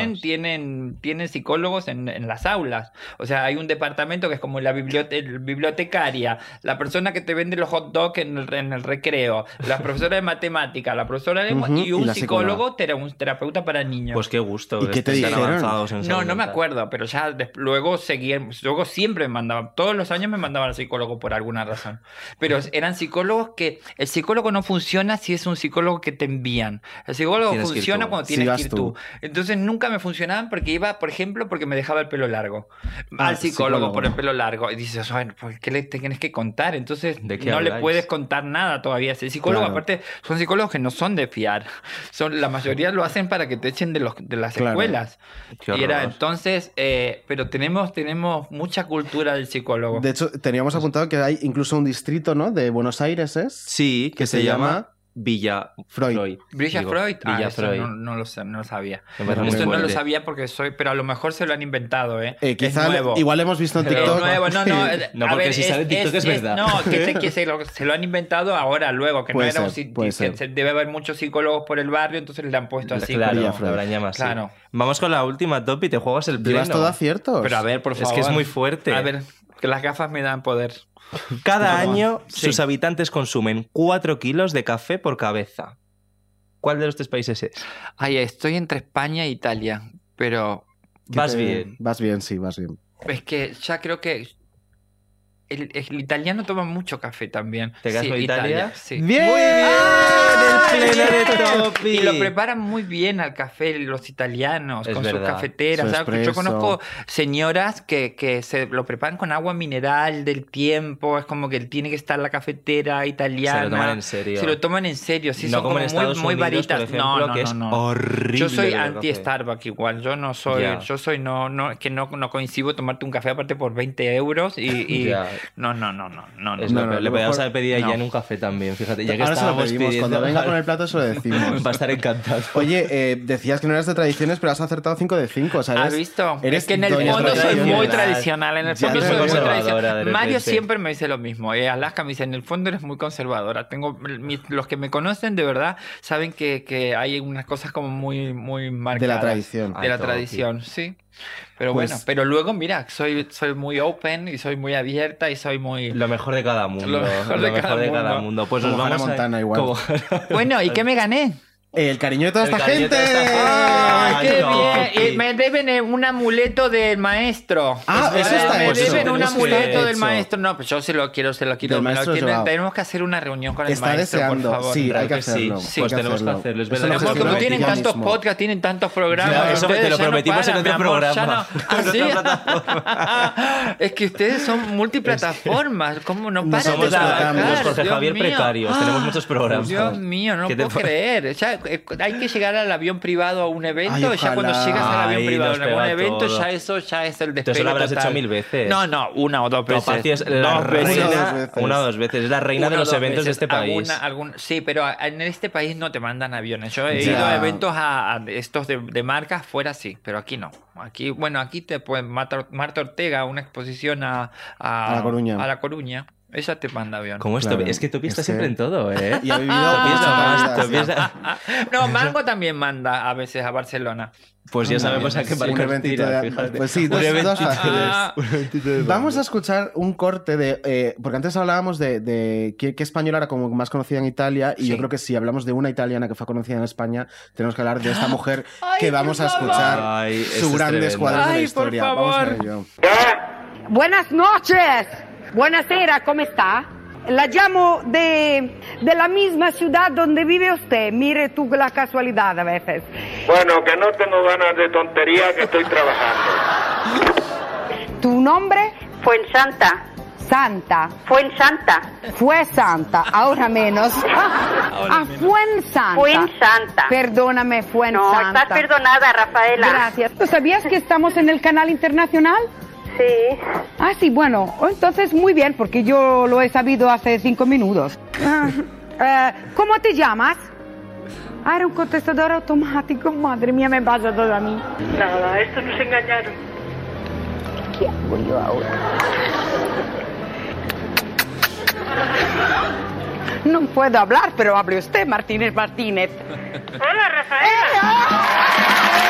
tienen psicólogos en las aulas. O sea, hay un departamento que es como la bibliotecaria, la persona que te vende los hot dogs en el recreo, la profesora de matemática, la profesora de lengua y un la psicólogo, un terapeuta para niños. pues qué gusto. ¿Y qué te estén tan dijeron? avanzados en salud No me mental. acuerdo, pero ya luego luego siempre me mandaban, todos los años me mandaban al psicólogo por alguna razón. Pero eran psicólogos que, el psicólogo no funciona si es un psicólogo que te envían. El psicólogo Tienes que ir funciona tú. cuando Si tienes vas que ir tú. tú. Entonces nunca me funcionaban porque iba, por ejemplo, porque me dejaba el pelo largo. Al psicólogo por el pelo largo. Y dices, bueno, pues ¿qué le tienes que contar? Entonces ¿De qué no le habláis? puedes contar nada todavía. El psicólogo, Claro. aparte, son psicólogos que no son de fiar. La mayoría lo hacen para que te echen de las Claro. escuelas. Qué Y era horror. entonces, pero tenemos mucha cultura del psicólogo. De hecho, teníamos apuntado que hay incluso un distrito, ¿no? De Buenos Aires, ¿es? Sí, que se llama Villa Freud. Villa Digo, Freud. Villa Eso Freud. no lo sé, no lo sabía. Me parece muy Esto no lo fuerte. sabía porque pero a lo mejor se lo han inventado, ¿eh? Quizá es nuevo. igual hemos visto en Es TikTok. nuevo, no. No, a porque ver, si sale en TikTok es verdad. No, que se lo han inventado ahora, luego, que Puede no era un ser, puede ser. debe haber muchos psicólogos por el barrio, entonces le han puesto así. Claro, Villa la Freud. habrán llamado así. Claro. Vamos con la última, Topi, te juegas el pleno. Llevas todo aciertos. Pero a ver, por Es favor. que es muy fuerte. A ver, que las gafas me dan poder. Cada año Sí. sus habitantes consumen 4 kilos de café por cabeza. ¿Cuál de los 3 países es? Ay, estoy entre España e Italia, pero Vas bien. Vas bien, sí, vas bien. es que ya creo que el italiano toma mucho café también. ¿Te quedas Sí, con Italia? Sí. ¡Bien! Muy bien. ¡El pleno de Topi! Y lo preparan muy bien al café los italianos, Es con sus verdad. cafeteras. Su ¿Sabes? Yo espresso. conozco señoras que se lo preparan con agua mineral del tiempo. Es como que tiene que estar la cafetera italiana. Se lo toman en serio. Se lo toman en serio. Sí, No son como como en Estados muy Unidos, varitas. por ejemplo, No, que es no. horrible. Yo soy el café. anti-Starbucks igual. Yo no soy. Ya. Yo soy no que no coincido tomarte un café aparte por 20 euros y Ya. no. Es No, lo no, peor. Le lo podíamos mejor- haber pedido a no. Jan un café también, fíjate. Ya que Ahora se lo estábamos pedimos. pidiendo. Cuando venga con el plato se lo decimos. Va a estar encantado. Oye, decías que no eras de tradiciones, pero has acertado 5 de 5. O sea, ¿Has visto? eres Es que en el doña fondo soy tradiciones. muy tradicional. En el Ya fondo te soy veo muy conservadora, tradicional. de Mario repente. siempre me dice lo mismo. Alaska me dice, en el fondo eres muy conservadora. Los que me conocen de verdad saben que hay unas cosas como muy marcadas. De la tradición. De la Ay, todo, tradición, sí. Pero Pues- bueno, pero luego, mira, soy muy open y soy muy abierta y soy muy... Lo mejor de cada mundo. Lo mejor de cada mundo. Pues Como nos vamos Hannah Montana, igual. Bueno, ¿y qué me gané? El cariño de toda El esta cariño de gente. toda esta gente. ¡Ay, qué no, bien! Coqui. Y me deben un amuleto del maestro. Ah, eso está Me hecho. deben un Eso está amuleto del hecho. maestro. No, pues yo se lo quiero. Del Me lo maestro tienen- Joao. tenemos que hacer una reunión con el Está maestro, deseando. por favor. Sí, Claro hay que que sí. hacerlo. Sí, pues tenemos que hacerlo. Es verdad. Eso lo Porque como gestiono tienen ya tantos mismo. podcasts, tienen tantos programas. Ya, eso ustedes te lo ya no prometimos en paran, otro mi amor, ya programa. no- ¿Ah, sí? Es que ustedes son multiplataformas. ¿Cómo no paran Somos de trabajar? los Jorge Dios Javier mío. precarios. Tenemos muchos programas. Dios mío, no ¿Qué te puedo pa- creer. Ya, hay que llegar al avión privado a un evento. Ay, Ya cuando ojalá. llegas al avión Ay, privado nos en algún pega evento, todo. ya eso ya es el despegue Eso lo habrás total. hecho 1000 veces. No, una o dos veces. Topacio es la Dos veces. Una o dos reina, veces. una o dos veces. Es la reina de Una o los dos eventos de veces. este país. Sí, pero en este país no te mandan aviones. Yo he Ya. ido a eventos a estos de marcas fuera sí, pero aquí no. Aquí, bueno, aquí te pueden Marta Ortega, una exposición a La Coruña. A La Coruña. Ella te manda avión. ¿Cómo es Claro. Topi? Es que Topi está Es siempre que- en todo, ¿eh? Y ha vivido Topi es la más, muchas Topi es vidas. la- No, Mango también manda a veces a Barcelona. Pues ya sabemos a qué Un barco eventito tira, de- fíjate. Pues sí, Un dos eventito fáciles. de- Vamos a escuchar un corte de... porque antes hablábamos de qué española era como más conocida en Italia y Sí. yo creo que si hablamos de una italiana que fue conocida en España, tenemos que hablar de esta mujer Ay, que por vamos a favor. escuchar Ay, esto sus es grandes tremendo. cuadros de la Ay, por historia. Vamos a favor. ello. Buenas noches. Buonasera, ¿cómo está? La llamo de la misma ciudad donde vive usted. Mire tú la casualidad a veces. Bueno, que no tengo ganas de tontería, que estoy trabajando. ¿Tu nombre? Fuensanta. Santa. Fuensanta. Fue Santa, ahora menos. Fuensanta. Fuensanta. Perdóname, No, Fuensanta. estás perdonada, Rafaela. Gracias. ¿Tú sabías que estamos en el canal internacional? Sí. Ah, sí, bueno, entonces muy bien, porque yo lo he sabido hace 5 minutos. ¿Cómo te llamas? Ah, era un contestador automático. Madre mía, me pasa todo a mí. Nada, esto nos engañaron. ¿Qué hago yo ahora? No puedo hablar, pero hable usted, Martínez Martínez. Hola, Rafaela.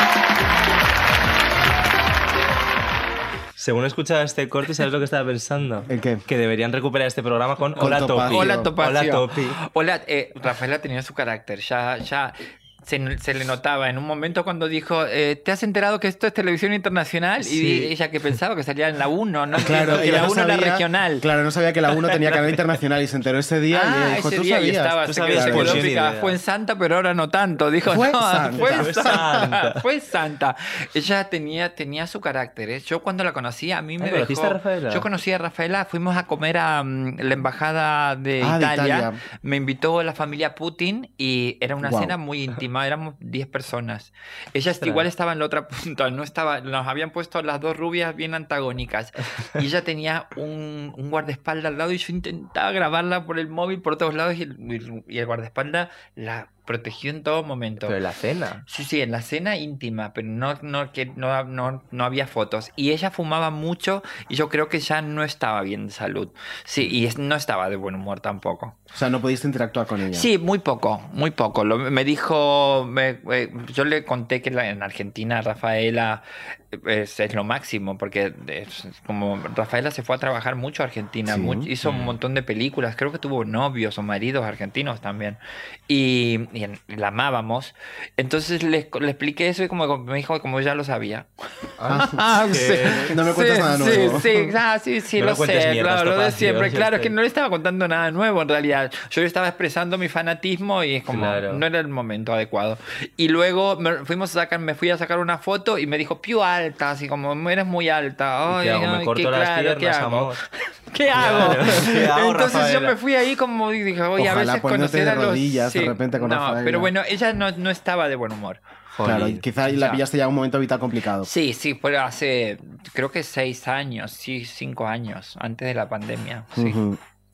Según escuchaba este corte, ¿sabes lo que estaba pensando? ¿El qué? Que deberían recuperar este programa con Con Hola Topacio. Topi. Hola, Topacio. Hola Topi. Hola, Rafaela tenía su carácter. Ya se le notaba en un momento cuando dijo, ¿te has enterado que esto es televisión internacional? Sí. Y ella que pensaba que salía en la 1, ¿no? Claro, que ella la no 1 era sabía- regional. Claro, no sabía que la 1 tenía canal internacional y se enteró ese día y ella dijo, ese ¿tú día y sabías? estaba, Tú se sabías, quedó pues, picada. idea. Fue en Santa, pero ahora no tanto. Dijo, Fue no, Santa. fue Fue Santa. Santa. Fue Santa. Ella tenía su carácter. ¿eh? Yo cuando la conocí, a mí me ¿conociste dejó... a Rafaela? Yo conocí a Rafaela, fuimos a comer a la embajada de Ah, de Italia. Italia. Me invitó la familia Putin y era una Guau. cena muy íntima, éramos 10 personas. Ella igual estaba en la otra punta, no estaba, nos habían puesto las dos rubias bien antagónicas y ella tenía un guardaespaldas al lado y yo intentaba grabarla por el móvil por todos lados y el guardaespaldas la protegió en todo momento. Pero en la cena. Sí, en la cena íntima, pero no había fotos. Y ella fumaba mucho y yo creo que ya no estaba bien de salud. Sí, y no estaba de buen humor tampoco. O sea, no pudiste interactuar con ella. Sí, muy poco, muy poco. Me dijo, yo le conté que en Argentina Rafaela es lo máximo, porque como Rafaela se fue a trabajar mucho a Argentina, Sí. hizo un montón de películas, creo que tuvo novios o maridos argentinos también, y la amábamos. Entonces le expliqué eso y como me dijo, como ya lo sabía. Que no me cuentas nada nuevo. Sí, No lo me cuentes sé, mierdas, claro, lo de Topacio, siempre. yo Claro, es estoy- que no le estaba contando nada nuevo en realidad. Yo le estaba expresando mi fanatismo y es como, Claro. no era el momento adecuado. Y luego me fui a sacar una foto y me dijo, più alta, así como, eres muy alta. Ay, ¿Qué hago? ¿Me ay, corto qué las claro, ¿qué piernas, hago? amor? ¿Qué hago? Claro, ¿qué hago, Entonces yo Rafaela? me fui ahí como y dije, oye, a Ojalá veces poniéndote conocer de a los... rodillas de repente con no, Rafaela. pero bueno, ella no estaba de buen humor. Claro, Jolín. quizá la pillaste ya en un momento vital complicado. Sí, fue hace, creo que 6 años, 5 años, antes de la pandemia. Sí. Ujú.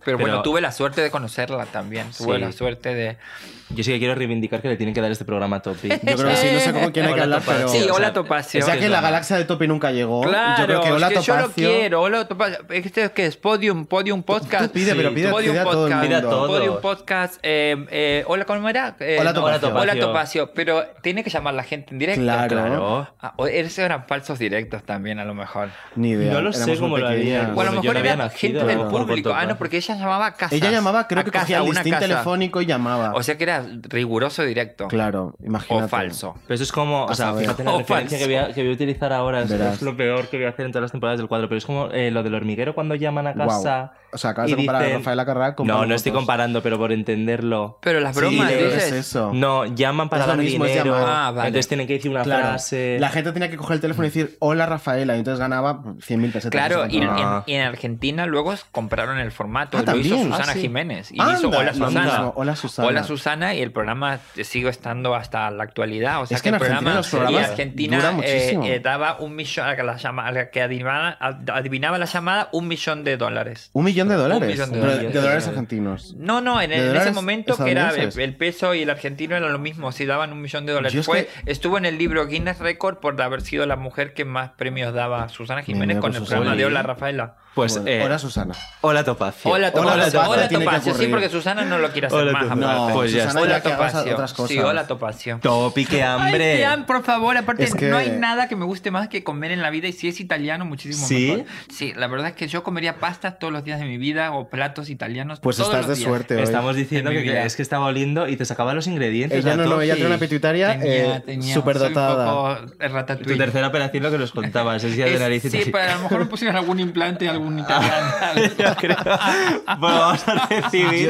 Pero bueno, tuve la suerte de conocerla también. Tuve la suerte de... Yo sí que quiero reivindicar que le tienen que dar este programa a Topi. Yo creo que sí, no sé con quién hay que hablar, pero... Sí, hola Topacio. O sea que la galaxia de Topi nunca llegó. Claro, yo creo que hola Topacio... yo lo quiero. Hola Topacio. ¿Este qué es? Podium Podcast. Tú pide, pero pide a todo el mundo. Podium Podcast. Hola, ¿cómo era? Hola Topacio. Hola Topacio. Pero tiene que llamar la gente en directo. Claro. Esos eran falsos directos también, a lo mejor. Ni idea. No lo sé cómo lo harían. O a lo mejor era gente del público. Ah, no, porque ella llamaba a casa. Ella llamaba, creo que cogía el listín telefónico y llamaba. O sea que era riguroso directo. Claro, imagínate. O falso. Pero eso es como, o sea, fíjate la referencia que voy a utilizar ahora, es lo peor que voy a hacer en todas las temporadas del cuadro, pero es como lo del hormiguero cuando llaman a casa. Wow. O sea, acabas de comparar a Rafaela Carrà con... No estoy comparando, pero por entenderlo. Pero las bromas, sí, ¿dices? Es eso. No, llaman para dar dinero. Vale. Entonces tienen que decir una frase. La gente tenía que coger el teléfono y decir hola Rafaela, y entonces ganaba 100.000 pesetas. Claro, y en Argentina luego compraron el formato. Lo hizo Susana Jiménez. Y hizo Hola Susana. Hola Susana. Hola Susana, y el programa sigue estando hasta la actualidad. O sea, es que en Argentina los programas Argentina daba 1 millón a la que adivinaba la llamada, $1 millón. $1 millón. ¿De dólares argentinos? No, en ese momento que era el peso y el argentino era lo mismo, si daban $1 millón. Estuvo en el libro Guinness Record por haber sido la mujer que más premios daba Susana Jiménez con el programa de Hola Rafaela. Pues, hola Susana. Hola Topacio. Hola Topacio, sí, porque Susana no lo quiere hacer más. No, pues ya está. Hola Topacio. Sí, hola Topacio. Topi, qué hambre. Ay, por favor, aparte no hay nada que me guste más que comer en la vida, y si es italiano, muchísimo mejor. Sí, la verdad es que yo comería pastas todos los días de mi vida o platos italianos. Pues todos estás los de días. suerte hoy. Estamos diciendo que es que estaba oliendo y te sacaba los ingredientes. Ella ella tiene una pituitaria superdotada. Tu tercera operación, lo que nos contabas, es día de nariz. Sí, pero a lo mejor me pusieron algún implante, algún italiano. Yo creo. Bueno, vamos a recibir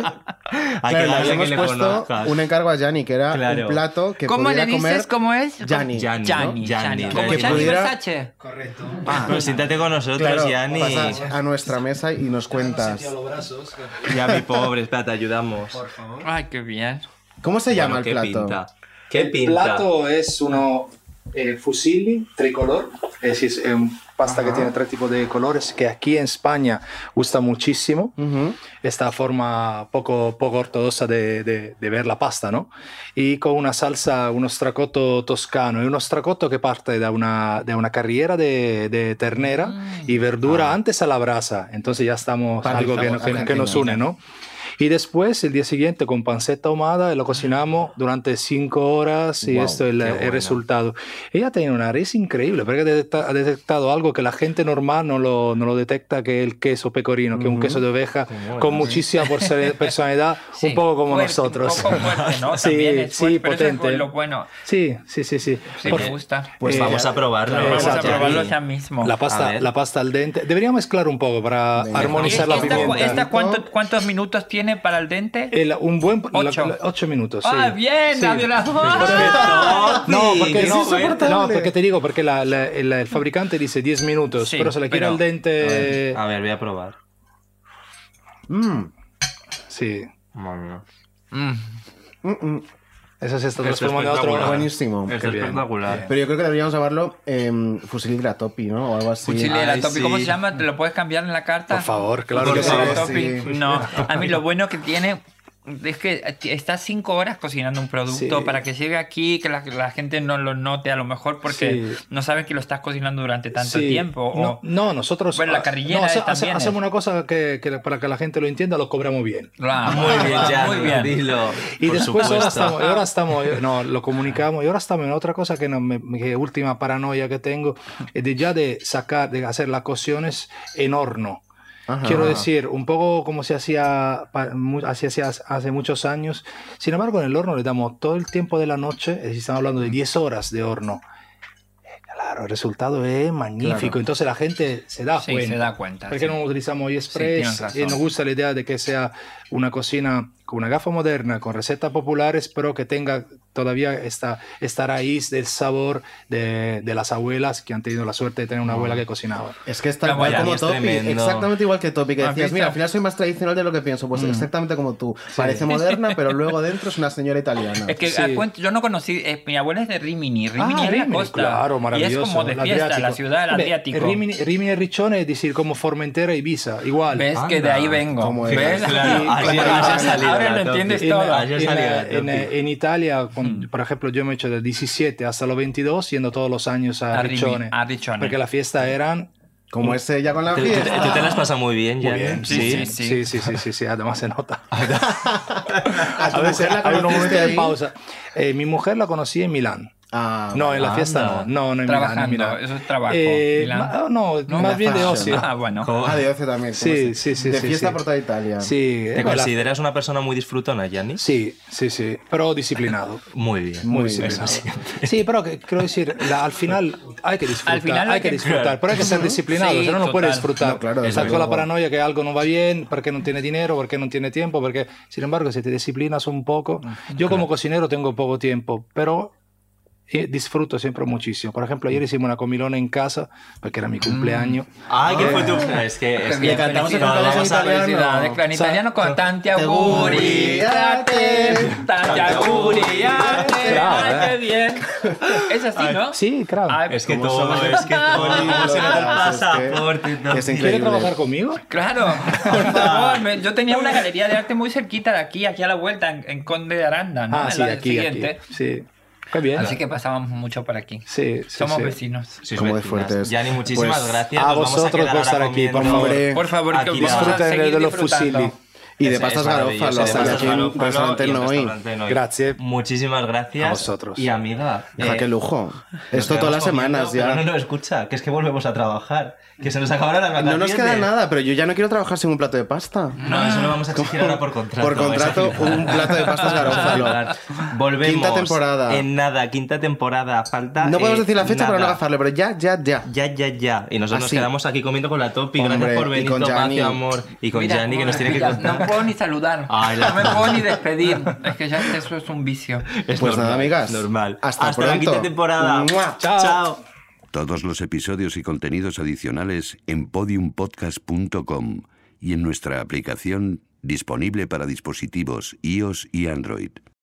a que le hemos puesto un encargo a Gianni, que era un plato que ¿Cómo pudiera le dices? Comer ¿Cómo es? Gianni. Gianni. Como Que Gianni Versace. Correcto. Pues siéntate con nosotros, claro, Gianni. Pasas a nuestra mesa y nos cuentas. Ya, mi pobre, espera, te ayudamos. Por favor. Ay, qué bien. ¿Cómo se llama el plato? Pinta. ¿Qué pinta? El plato es uno fusilli tricolor, es decir, pasta que tiene 3 tipos de colores, que aquí en España gusta muchísimo. Esta forma poco ortodoxa de ver la pasta, ¿no? Y con una salsa, uno stracotto toscano, y uno stracotto que parte de una carriera de ternera y verdura antes a la brasa. Entonces ya estamos algo que nos une, ¿no? Y después, el día siguiente, con panceta ahumada, lo cocinamos durante 5 horas y esto es el resultado. Ella tiene una nariz increíble, porque ha detectado algo que la gente normal no lo detecta, que es el queso pecorino, que es un queso de oveja con muchísima personalidad, un poco como fuerte, nosotros. Un poco fuerte, ¿no? Sí, potente. Eso es lo bueno. Sí. Me gusta. Pues vamos a probarlo. Vamos a probarlo ya mismo. La pasta al dente. Deberíamos mezclar un poco para armonizar la pimienta. ¿Cuántos minutos tiene para el dente? Un buen 8 minutos. Ah, sí. Bien, sí. Porque te digo, porque el fabricante dice 10 minutos, pero se le quiere el dente. A ver, voy a probar. Sí. Eso se está Eso transformando en otro. Buenísimo. Es espectacular. Pero yo creo que deberíamos llamarlo fusilli della Topi, ¿no? O algo así. Fusilli della Topi. ¿Cómo se llama? ¿Te lo puedes cambiar en la carta? Por favor, claro que sí. No, a mí lo bueno que tiene es que está 5 horas cocinando un producto para que llegue aquí, que la gente no lo note a lo mejor porque no saben que lo estás cocinando durante tanto tiempo. No, nosotros... Bueno, la carrillera hacemos una cosa que para que la gente lo entienda, lo cobramos bien. Muy bien, ya. Muy bien. Dilo. Y después ahora estamos, lo comunicamos, y ahora estamos en otra cosa que última paranoia que tengo, es de hacer las cocciones en horno. Quiero decir, un poco como se hacía hace muchos años. Sin embargo, en el horno le damos todo el tiempo de la noche, es decir, estamos hablando de 10 horas de horno. Claro, el resultado es magnífico. Claro. Entonces la gente se da cuenta. Se da cuenta. ¿Por qué no utilizamos express? Y nos gusta la idea de que sea una cocina con una gafa moderna, con recetas populares, pero que tenga todavía esta raíz del sabor de las abuelas que han tenido la suerte de tener una abuela que cocinaba. Es que está igual como Topi, exactamente igual que Topi, que decías, mira, al final soy más tradicional de lo que pienso, pues exactamente como tú. Sí. Parece moderna, pero luego dentro es una señora italiana. Es que yo no conocí, mi abuela es de Rimini, es la costa. Claro, maravilloso. Y es como de fiesta, la ciudad del Adriático. Rimini e Riccione es decir, como Formentera e Ibiza, igual. ¿Ves? Que de ahí vengo. ¿Ves? Claro, ahora lo entiendes todo. En Italia, por ejemplo, yo me he hecho del 17 hasta los 22 yendo todos los años a Riccione. Porque la fiesta eran... Como es ella con la fiesta. Tú te las pasas muy bien, ya. Sí, además se nota. A veces hay unos momentos de pausa. Mi mujer la conocí en Milán. No, en la fiesta no en trabajando, Milán. Eso es trabajo. No, más bien de ocio. Bueno. De ocio también. Sí. De fiesta por toda Italia. Sí. ¿Te consideras una persona muy disfrutona, Gianni? Sí. Pero disciplinado. Muy bien. Muy disciplinado. Sí, pero quiero decir, al final hay que disfrutar. Hay que disfrutar, pero hay que ser disciplinado. Si no puede disfrutar. Está con la paranoia que algo no va bien, porque no tiene dinero, porque no tiene tiempo, porque, sin embargo, si te disciplinas un poco... Yo como cocinero tengo poco tiempo, pero... disfruto siempre muchísimo. Por ejemplo, ayer hicimos una comilona en casa porque era mi cumpleaños. ¡Ay, qué fue tu! Es que le cantamos el cumpleaños en italiano con tanti auguri, tanti auguri, ¡ay, qué bien! Es así, ¿no? Sí, claro. Es que todo, es que todo se nota el pasaporte. ¿Quiere trabajar conmigo? Claro, por favor. Yo tenía una galería de arte muy cerquita de aquí a la vuelta, en Conde de Aranda, ¿no? Sí, aquí. Sí. Qué bien. Así que pasábamos mucho por aquí. Sí, somos vecinos. Como de fuertes. Gianni, muchísimas gracias. A vosotros por estar aquí, por favor. Por favor, que disfruten de los fusilli. Y de pastas Garofalo, aquí en Restaurante Noi. Gracias. Muchísimas gracias. A vosotros. Y amiga. Qué lujo. Esto todas las semanas ya. No, escucha, que es que volvemos a trabajar. Que se nos acabarán las vacaciones. No nos queda nada, pero yo ya no quiero trabajar sin un plato de pasta. No, eso lo vamos a exigir ahora por contrato. Por contrato, un plato de pastas Garofalo. Volvemos. Quinta temporada. En nada, quinta temporada. Falta. No podemos decir la fecha para no agafarle, pero ya. Ya. Y nosotros nos quedamos aquí comiendo con la Topi. Gracias por venir, Tomacio, amor. Y con Gianni, que nos tiene que contar. No puedo ni saludar. No me puedo ni despedir. Es que ya eso es un vicio. Pues nada, amigas. Normal. Hasta pronto. La quinta temporada. Chao. Todos los episodios y contenidos adicionales en podiumpodcast.com y en nuestra aplicación disponible para dispositivos iOS y Android.